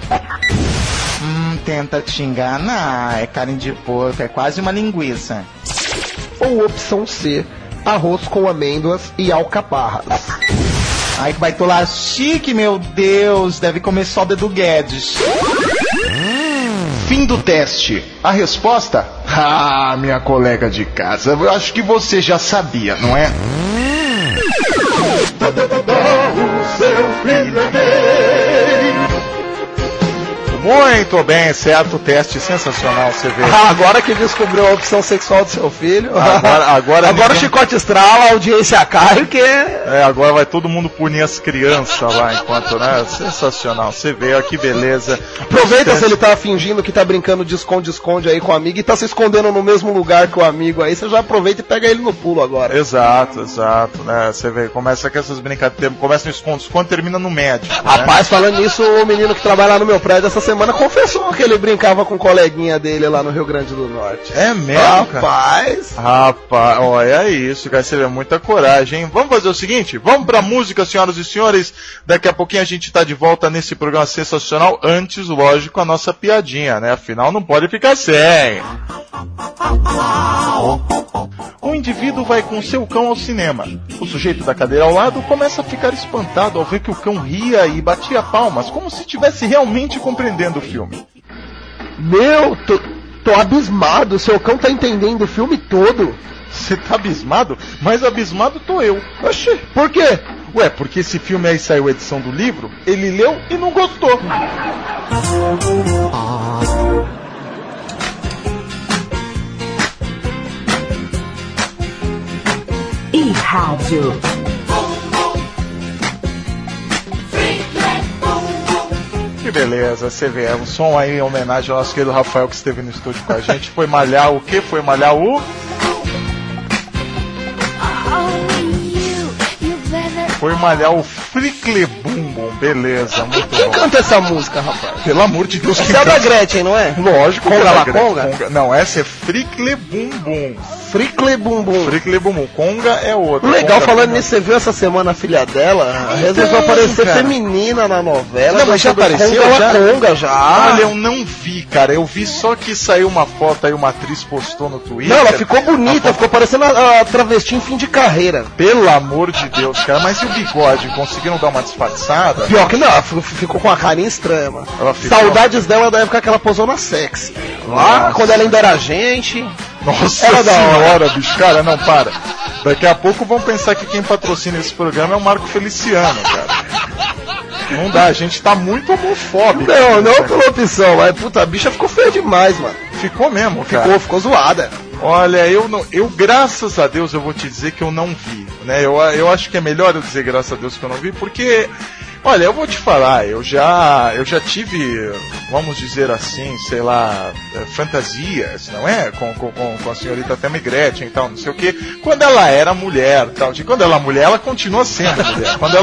S6: Tenta te enganar. É carne de porco, é quase uma linguiça.
S2: Ou opção C, arroz com amêndoas e alcaparras.
S6: Ai, que baitola chique, meu Deus. Deve comer só o dedo Guedes.
S1: Fim do teste. A resposta? Ah, minha colega de casa, eu acho que você já sabia, não é? O seu filho é gay. Muito bem, certo, teste sensacional, você vê.
S2: Agora que descobriu a opção sexual do seu filho,
S1: agora
S2: o chicote estrala, a audiência cai, que...
S1: agora vai todo mundo punir as crianças lá, enquanto, né, sensacional, você vê, ó, que beleza.
S2: Aproveita se ele tá fingindo que tá brincando de esconde-esconde aí com o amigo e tá se escondendo no mesmo lugar que o amigo aí, você já aproveita e pega ele no pulo agora.
S1: Exato, né, você vê, começa com essas brincadeiras, começa no esconde-esconde, termina no médico.
S2: Rapaz, falando nisso, o menino que trabalha lá no meu prédio essa semana confessou que ele brincava com um coleguinha dele lá no Rio Grande do Norte.
S1: É mesmo, Rapaz, olha isso, cara, você vê muita coragem, hein? Vamos fazer o seguinte, vamos pra música, senhoras e senhores, daqui a pouquinho a gente tá de volta nesse programa sensacional, antes, lógico, a nossa piadinha, né, afinal não pode ficar sem. Um indivíduo vai com seu cão ao cinema. O sujeito da cadeira ao lado começa a ficar espantado ao ver que o cão ria e batia palmas, como se estivesse realmente compreendendo o filme.
S2: Meu, tô abismado, seu cão tá entendendo o filme todo.
S1: Você tá abismado? Mas abismado tô eu.
S2: Oxi, por quê?
S1: Ué, porque esse filme aí saiu a edição do livro, ele leu e não gostou.
S9: E rádio.
S1: E Que beleza, você vê, um som aí em homenagem ao nosso querido Rafael que esteve no estúdio com a gente. Foi malhar o quê? Foi malhar o... Foi malhar o Fricle Bum Bum, beleza, muito
S2: Quem
S1: bom.
S2: canta essa música, rapaz?
S1: Pelo amor de Deus,
S2: essa é a da Gretchen, não é?
S1: Lógico,
S2: Conga La Conga?
S1: Não, essa é Fricle Bum Bum.
S2: Fricle Bum Bum.
S1: Fricle Bum Bum. Conga é outra.
S2: Legal,
S1: Conga
S2: falando nisso, você viu essa semana a filha dela? Resolveu aparecer feminina na novela.
S1: Não, mas já apareceu?
S2: Conga já.
S1: Olha, eu não vi, cara. Eu vi só que saiu uma foto aí, uma atriz postou no Twitter.
S2: Não, ela ficou bonita, ficou parecendo a travesti em fim de carreira.
S1: Pelo amor de Deus, cara. Mas e o bigode? Conseguiram dar uma disfarçada?
S2: Pior que não, ela ficou com a carinha estranha, mano. Saudades dela da época que ela posou na Sexy. Lá, quando ela ainda era gente.
S1: Nossa senhora, bicho, cara, não, para. Daqui a pouco vão pensar que quem patrocina esse programa é o Marco Feliciano, cara. Não dá, a gente tá muito homofóbico.
S2: Não pela opção, mas puta, a bicha ficou feia demais, mano.
S1: Ficou mesmo, cara.
S2: Ficou zoada.
S1: Olha, eu graças a Deus eu vou te dizer que eu não vi, né? Eu acho que é melhor eu dizer graças a Deus que eu não vi, porque... Olha, eu vou te falar, eu já tive, vamos dizer assim, sei lá, fantasias, não é? Com a senhorita Tammy Gretchen e tal, não sei o que, quando ela era mulher, tal. Quando ela é mulher, ela continua sendo mulher. Quando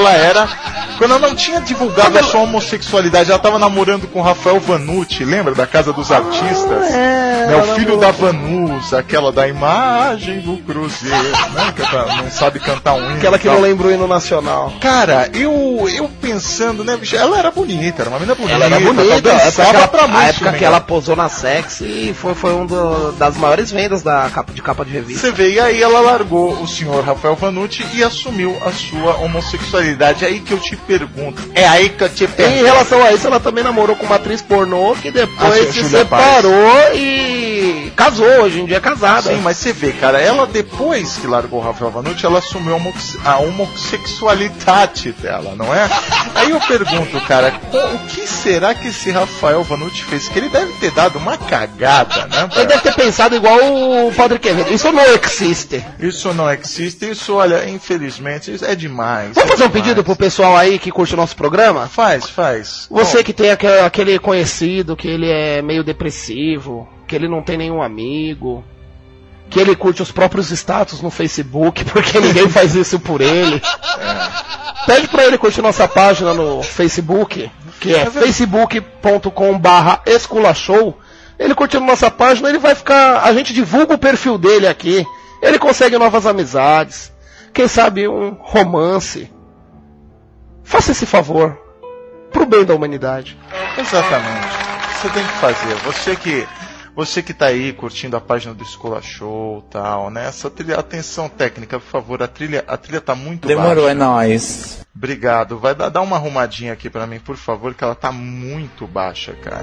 S1: ela não tinha divulgado a sua homossexualidade, ela estava namorando com o Rafael Vanucci, lembra? Da Casa dos Artistas? O filho da Vanusa, aquela da imagem do Cruzeiro, né? Que não sabe cantar um hino.
S2: Aquela que não lembra o hino nacional.
S1: Cara, eu pensando, né, bicho, ela era bonita, era uma menina bonita.
S2: Ela era bonita,
S1: a
S2: época que ela posou na Sexy foi das maiores vendas de capa de revista.
S1: Você vê, e aí ela largou o senhor Rafael Vanucci e assumiu a sua homossexualidade. É aí que eu te pergunto.
S2: Em relação a isso, ela também namorou com uma atriz pornô que depois se separou e casou, hoje em dia é casada.
S1: Sim, mas você vê, cara, ela depois que largou o Rafael Vanucci, ela assumiu a homossexualidade dela, não é? Aí eu pergunto, cara, o que será que esse Rafael Vanucci fez? Que ele deve ter dado uma cagada, né?
S2: Ele deve ter pensado igual o Padre Quevedo. Isso não existe.
S1: Isso não existe. Isso, olha, infelizmente, isso é demais.
S2: Vamos fazer um pedido pro pessoal aí que curte o nosso programa?
S1: Faz.
S2: Você que tem aquele conhecido que ele é meio depressivo, que ele não tem nenhum amigo, que ele curte os próprios status no Facebook, porque ninguém faz isso por ele. Pede pra ele curtir nossa página no Facebook, que é facebook.com/esculachou. Ele curtindo nossa página, ele vai ficar... A gente divulga o perfil dele aqui. Ele consegue novas amizades. Quem sabe um romance. Faça esse favor. Pro bem da humanidade.
S1: Exatamente. Você tem que fazer. Você que tá aí curtindo a página do Esculachou e tal, né? Essa trilha, atenção técnica, por favor, a trilha tá muito
S12: Demorou,
S1: baixa.
S12: é nóis.
S1: Obrigado, vai dar uma arrumadinha aqui pra mim, por favor, que ela tá muito baixa, cara.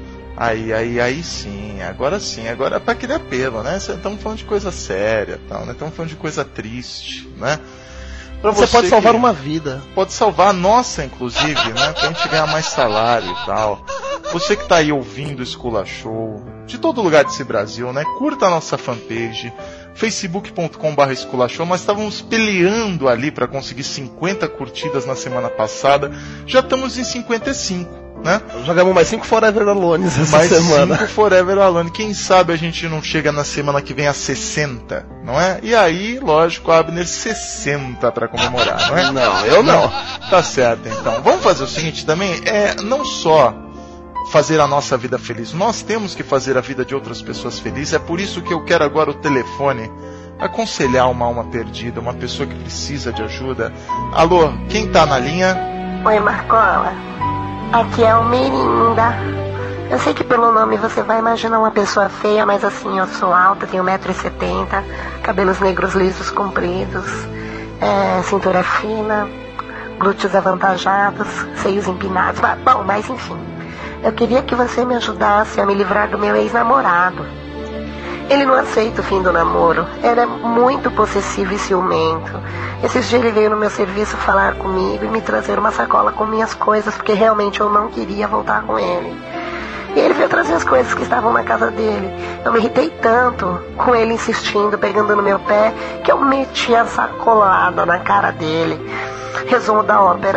S1: Aí sim, agora é pra aquele apelo, né? Estamos falando de coisa séria e tal, né? Estamos falando de coisa triste, né?
S2: Você pode salvar uma vida.
S1: Pode salvar a nossa, inclusive, né? Pra gente ganhar mais salário e tal. Você que tá aí ouvindo o Esculachou, de todo lugar desse Brasil, né? Curta a nossa fanpage, facebook.com/esculachou. Nós estávamos peleando ali para conseguir 50 curtidas na semana passada. Já estamos em 55. Né?
S2: Jogamos mais 5 Forever Alone essa semana.
S1: Mais 5 Forever Alone. Quem sabe a gente não chega na semana que vem a 60, não é? E aí, lógico, Abner 60 para comemorar, não é?
S2: Não, eu não.
S1: Tá certo, então. Vamos fazer o seguinte também, não só fazer a nossa vida feliz, nós temos que fazer a vida de outras pessoas felizes. É por isso que eu quero agora o telefone, aconselhar uma alma perdida, uma pessoa que precisa de ajuda. Alô, quem tá na linha?
S13: Oi, Marcola. Aqui é o Mirinda. Eu sei que pelo nome você vai imaginar uma pessoa feia, mas assim, eu sou alta, tenho 1,70 m, cabelos negros lisos compridos, cintura fina, glúteos avantajados, seios empinados. Bom, mas enfim, eu queria que você me ajudasse a me livrar do meu ex-namorado. Ele não aceita o fim do namoro. Era muito possessivo e ciumento. Esses dias ele veio no meu serviço falar comigo e me trazer uma sacola com minhas coisas, porque realmente eu não queria voltar com ele. E ele veio trazer as coisas que estavam na casa dele. Eu me irritei tanto com ele insistindo, pegando no meu pé, que eu meti a sacolada na cara dele. Resumo da ópera.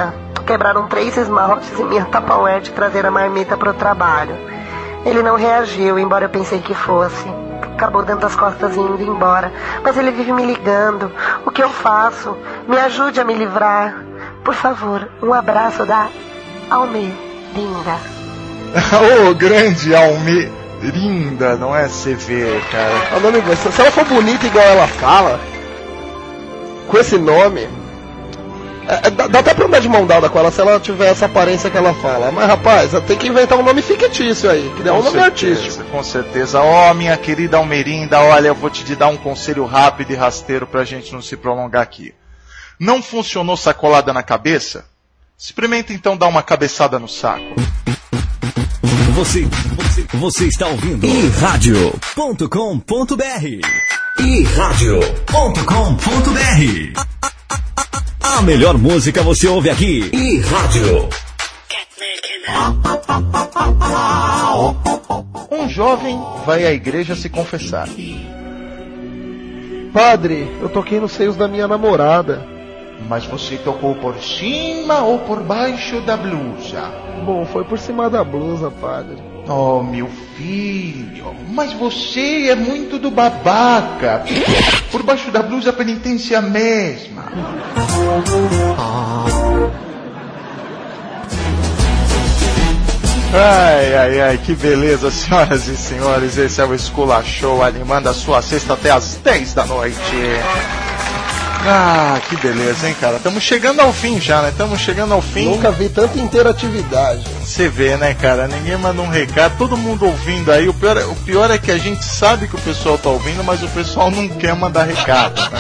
S13: quebraram 3 esmaltes e minha Tupperware de trazer a marmita pro trabalho. Ele não reagiu, embora eu pensei que fosse. Acabou dando as costas e indo embora. Mas ele vive me ligando. O que eu faço? Me ajude a me livrar. Por favor, um abraço da Almerinda.
S1: Ô, grande Almerinda, não é CV, cara.
S2: O nome, se ela for bonita igual ela fala, com esse nome, dá até pra andar de mão dada com ela se ela tiver essa aparência que ela fala. Mas rapaz, tem que inventar um nome fictício aí, que é um nome artístico.
S1: Com certeza. Ó, minha querida Almerinda, olha, eu vou te dar um conselho rápido e rasteiro pra gente não se prolongar aqui. Não funcionou sacolada na cabeça? Experimenta então dar uma cabeçada no saco.
S3: Você está ouvindo iRadio.com.br iRadio.com.br A melhor música você ouve aqui. iRadio.
S1: Um jovem vai à igreja se confessar.
S2: Padre, eu toquei nos seios da minha namorada.
S4: Mas você tocou por cima ou por baixo da blusa?
S2: Bom, foi por cima da blusa, padre.
S4: Oh, meu filho, mas você é muito do babaca. Por baixo da blusa a penitência mesma.
S1: Ai, que beleza, senhoras e senhores. Esse é o Escola Show, animando a sua sexta até as 10 da noite. Ah, que beleza, hein, cara? Estamos chegando ao fim já, né? Estamos chegando ao fim.
S2: Nunca vi tanta interatividade.
S1: Você vê, né, cara? Ninguém manda um recado, todo mundo ouvindo aí. O pior é que a gente sabe que o pessoal tá ouvindo, mas o pessoal não quer mandar recado, né?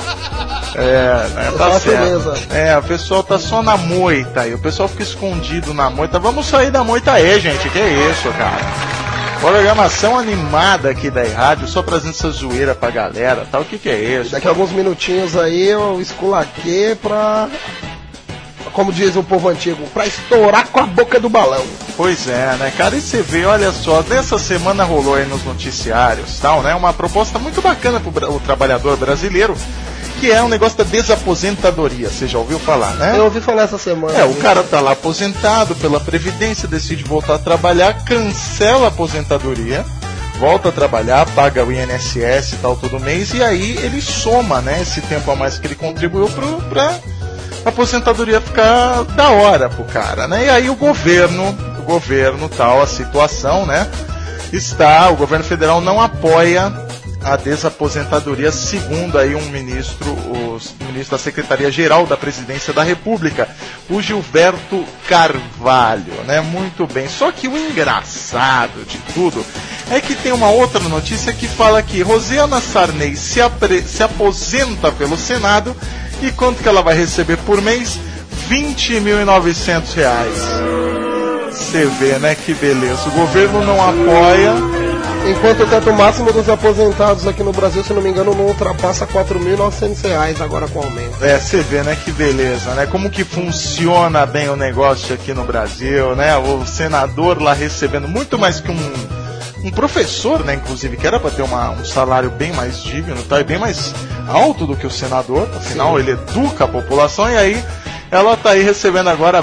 S1: Tá certo. O pessoal tá só na moita aí. O pessoal fica escondido na moita. Vamos sair da moita aí, gente. Que é isso, cara? Programação animada aqui da rádio, só trazendo essa zoeira pra galera, tá? O que é isso?
S2: Daqui a alguns minutinhos aí eu esculaquei pra, como diz o povo antigo, pra estourar com a boca do balão.
S1: Pois é, né, cara? E você vê, olha só, nessa semana rolou aí nos noticiários, tal, né? Uma proposta muito bacana pro trabalhador brasileiro, que é um negócio da desaposentadoria. Você já ouviu falar, né?
S2: Eu ouvi falar essa semana.
S1: O cara tá lá aposentado pela Previdência, decide voltar a trabalhar, cancela a aposentadoria, volta a trabalhar, paga o INSS e tal todo mês, e aí ele soma, né, esse tempo a mais que ele contribuiu pra aposentadoria ficar da hora pro cara, né? E aí o governo tal, a situação, né, o governo federal não apoia a desaposentadoria, segundo aí o ministro da Secretaria-Geral da Presidência da República, o Gilberto Carvalho, né? Muito bem. Só que o engraçado de tudo é que tem uma outra notícia que fala que Rosiana Sarney se aposenta pelo Senado, e quanto que ela vai receber por mês? R$20.900. Você vê, né? Que beleza. O governo não apoia.
S2: Enquanto o teto máximo dos aposentados aqui no Brasil, se não me engano, não ultrapassa R$4.900 agora com aumento.
S1: Você vê, né, que beleza, né? Como que funciona bem o negócio aqui no Brasil, né? O senador lá recebendo muito mais que um professor, né, inclusive, que era para ter um salário bem mais digno, tá? E bem mais alto do que o senador, afinal. Sim. Ele educa a população, e aí ela tá aí recebendo agora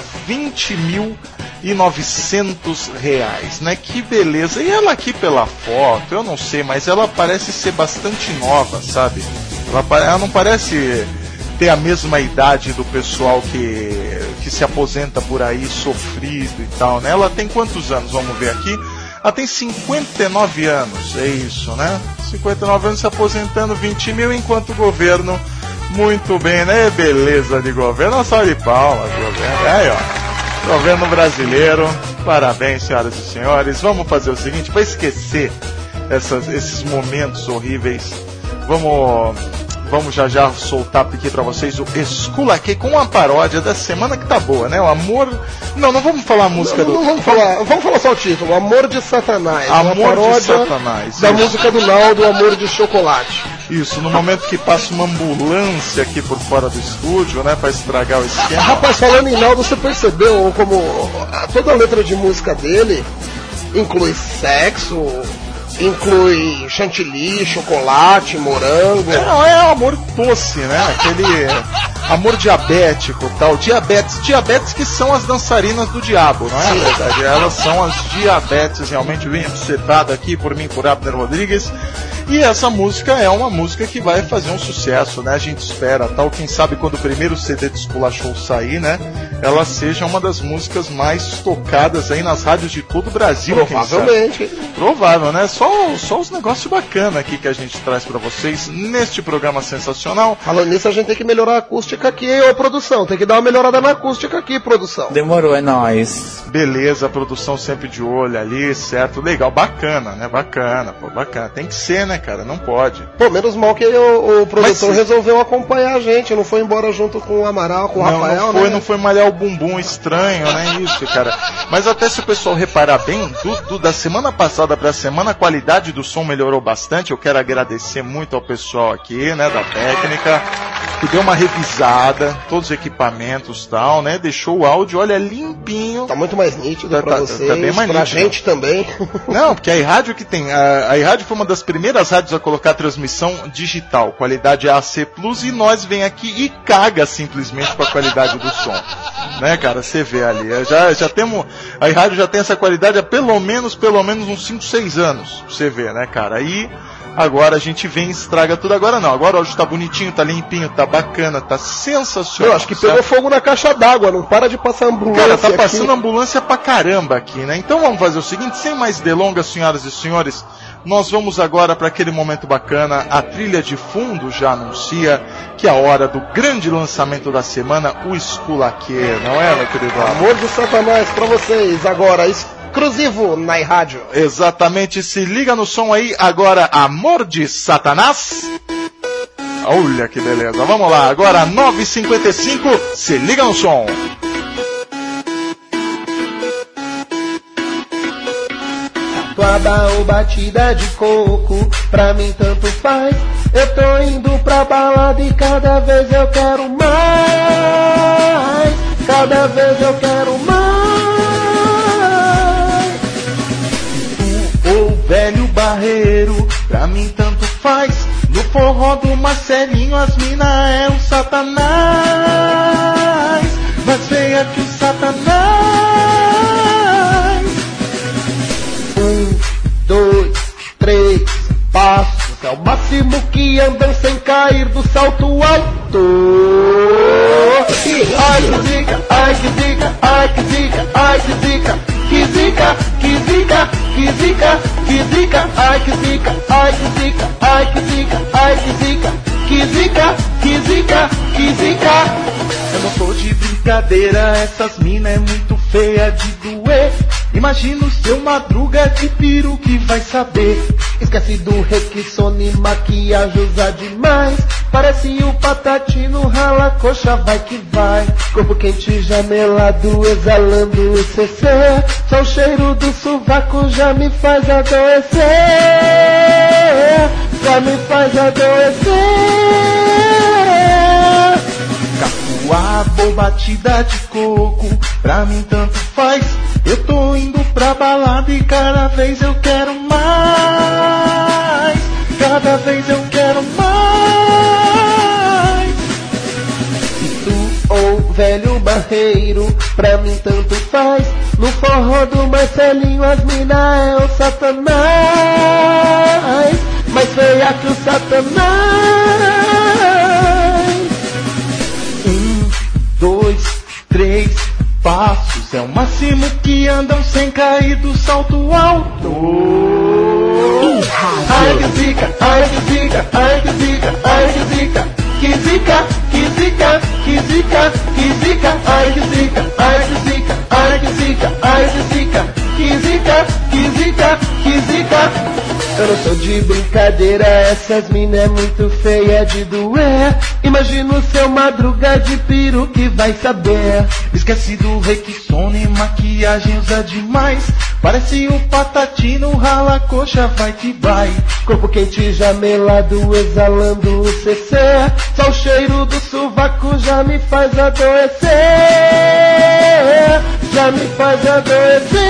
S1: R$20.900, né? Que beleza. E ela aqui pela foto, eu não sei, mas ela parece ser bastante nova, sabe? Ela não parece ter a mesma idade do pessoal que se aposenta por aí, sofrido e tal, né? Ela tem quantos anos? Vamos ver aqui. Ela tem 59 anos, é isso, né? 59 anos se aposentando, 20 mil, enquanto o governo, muito bem, né? Beleza de governo, uma salva de palmas, governo. Aí, ó. Governo brasileiro, parabéns, senhoras e senhores. Vamos fazer o seguinte, para esquecer esses momentos horríveis, vamos já soltar aqui para vocês o Esculaquê com uma paródia da semana que tá boa, né? O Amor... Não vamos falar a música do...
S2: Vamos falar só o título, Amor de Satanás.
S1: Amor de Satanás.
S2: Da música do Naldo, Amor de Chocolate.
S1: Isso, no momento que passa uma ambulância aqui por fora do estúdio, né, pra estragar o esquema.
S2: Rapaz, falando em Naldo, você percebeu como toda a letra de música dele inclui sexo, inclui chantilly, chocolate, morango.
S1: É amor doce, né? Amor diabético, tal, diabetes que são as dançarinas do diabo, não é verdade? Elas são as diabetes, realmente bem obsedada aqui por mim, por Abner Rodrigues. E essa música é uma música que vai fazer um sucesso, né? A gente espera, tal, quem sabe quando o primeiro CD de Esculachou sair, né? Ela seja uma das músicas mais tocadas aí nas rádios de todo o Brasil.
S2: Provavelmente.
S1: Provável, né? Só os negócios bacanas aqui que a gente traz pra vocês neste programa sensacional.
S2: Falando nisso, a gente tem que melhorar a acústica aqui, ô produção. Tem que dar uma melhorada na acústica aqui, produção.
S12: Demorou, é nóis.
S1: Beleza, a produção sempre de olho ali, certo? Legal, bacana, né? Bacana, pô, bacana. Tem que ser, né, cara? Não pode.
S2: Pô, menos mal que o produtor resolveu acompanhar a gente, não foi embora junto com o Amaral, com o Rafael,
S1: né? Não foi malhar o bumbum estranho, né? Isso, cara. Mas até se o pessoal reparar bem, da semana passada pra semana, a qualidade do som melhorou bastante. Eu quero agradecer muito ao pessoal aqui, né, da técnica, que deu uma revisada, todos os equipamentos e tal, né? Deixou o áudio, olha, limpinho.
S2: Tá muito mais nítido pra vocês, tá bem mais pra nítido. Gente também.
S1: Não, porque a iRádio que tem, a iRádio foi uma das primeiras rádios a colocar transmissão digital, qualidade AC+, e nós vem aqui e caga simplesmente com a qualidade do som. Né, cara, você vê ali, já temos, a iRádio já tem essa qualidade há pelo menos uns 5, 6 anos, você vê, né, cara, aí agora a gente vem e estraga tudo, agora não, agora o áudio tá bonitinho, tá limpinho, tá bacana, tá sensacional.
S2: Eu acho que pegou fogo na caixa d'água, não para de passar ambulância.
S1: Cara, tá passando ambulância pra caramba aqui, né, então vamos fazer o seguinte, sem mais delongas, senhoras e senhores, nós vamos agora para aquele momento bacana. A trilha de fundo já anuncia que é a hora do grande lançamento da semana, o Esculaque, não é, meu querido?
S2: Amor de Satanás para vocês, agora exclusivo na iRádio.
S1: Exatamente, se liga no som aí, agora Amor de Satanás. Olha que beleza, vamos lá, agora 9h55, se liga no som.
S14: Tatuada ou batida de coco, pra mim tanto faz. Eu tô indo pra balada e cada vez eu quero mais. Cada vez eu quero mais.
S4: O velho barreiro, pra mim tanto faz. No forró do Marcelinho as mina é o Satanás. Mais feia que o Satanás.
S14: 1, 2, 3 passos, é o máximo que andam sem cair do salto alto. Ai que zica, ai que zica, ai que zica, ai que zica, que zica, que zica, que zica, que zica, ai que zica, ai que zica, ai que zica, ai que zica, que zica, que zica, que zica.
S4: Eu não tô de brincadeira, essas mina é muito feia de doer. Imagina o seu Madruga de peru que vai saber.
S14: Esquece do Rexona, maquiagem usa demais. Parece o Patatino, rala coxa, vai que vai. Corpo quente já melado, exalando o CC. Só o cheiro do sovaco já me faz adoecer. Já me faz adoecer.
S4: Capuaba ou batida de coco, pra mim tanto faz. Eu tô indo pra balada e cada vez eu quero mais. Cada vez eu quero mais.
S14: E tu ou velho barreiro, pra mim tanto faz. No forró do Marcelinho as mina é o Satanás. Mais feia que o Satanás.
S4: 1, 2, 3 passos, é o máximo que andam sem cair do salto alto.
S14: Ai que zica, ai que zica, ai que zica, ai que zica, que zica, que zica, que zica, que zica, ai que zica, ai que zica, ai que zica, ai que zica, que zica, que zica, que zica. Eu não tô de brincadeira, essas mina é muito feia de doer. Imagina o seu Madruga de peru que vai saber.
S4: Esquece do Rexona e maquiagem usa demais. Parece o Patatino, rala coxa, vai que vai.
S14: Corpo quente já melado, exalando o CC. Só o cheiro do sovaco já me faz adoecer. Já me faz adoecer.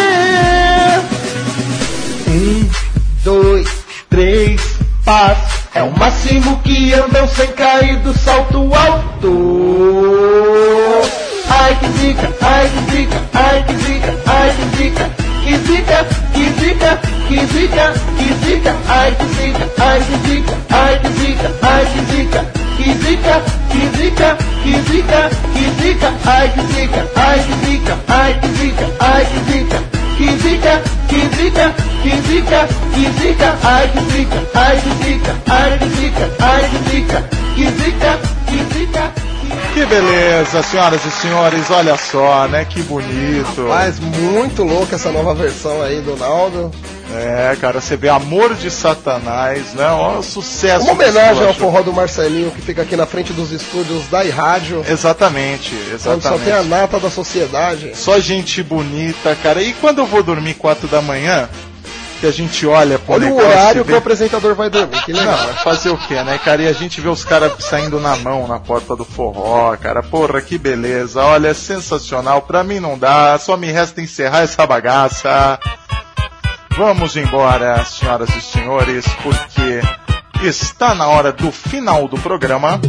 S14: 1, 2, 3 passos, É o máximo que andam sem cair do salto alto. Ai que zica, ai que zica, ai que zica, ai que zica, que zica, que zica, que zica, que zica, ai que zica, ai que zica, ai que zica, ai que zica, que zica, que zica, que zica, que zica, ai que zica, ai que zica, ai que zica, ai que zica, que zica, que zica, que zica, que zica, ai que zica, ai que zica, ai que zica, ai que zica, que zica, que zica.
S1: Que beleza, senhoras e senhores, olha só, né? Que bonito.
S2: Mas muito louca essa nova versão aí do Naldo.
S1: É, cara, você vê Amor de Satanás, né? Ó, sucesso.
S2: Uma homenagem ao forró do Marcelinho, que fica aqui na frente dos estúdios da iRádio.
S1: Exatamente, exatamente.
S2: Onde só tem a nata da sociedade.
S1: Só gente bonita, cara. E quando eu vou dormir 4 da manhã, que a gente olha...
S2: Olha o horário que o apresentador vai dormir, que legal.
S1: Não, fazer o quê, né, cara? E a gente vê os caras saindo na mão na porta do forró, cara. Porra, que beleza. Olha, é sensacional. Pra mim não dá, só me resta encerrar essa bagaça. Vamos embora, senhoras e senhores, porque está na hora do final do programa.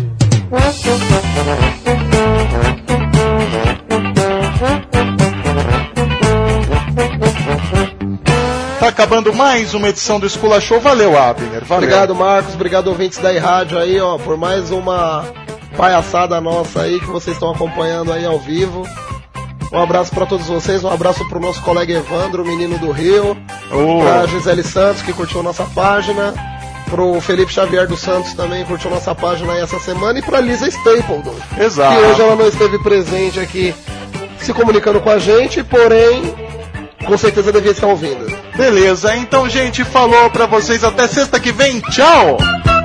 S1: Tá acabando mais uma edição do Escola Show. Valeu, Abner. Valeu.
S2: Obrigado, Marcos. Obrigado, ouvintes da iRádio aí, ó, por mais uma palhaçada nossa aí que vocês estão acompanhando aí ao vivo. Um abraço para todos vocês, um abraço pro nosso colega Evandro, menino do Rio, pra Gisele Santos, que curtiu nossa página, pro Felipe Xavier dos Santos também, curtiu nossa página aí essa semana, e pra Lisa Stapleton.
S1: Exato.
S2: Que hoje ela não esteve presente aqui se comunicando com a gente, porém, com certeza devia estar ouvindo.
S1: Beleza, então, gente, falou pra vocês, até sexta que vem, tchau!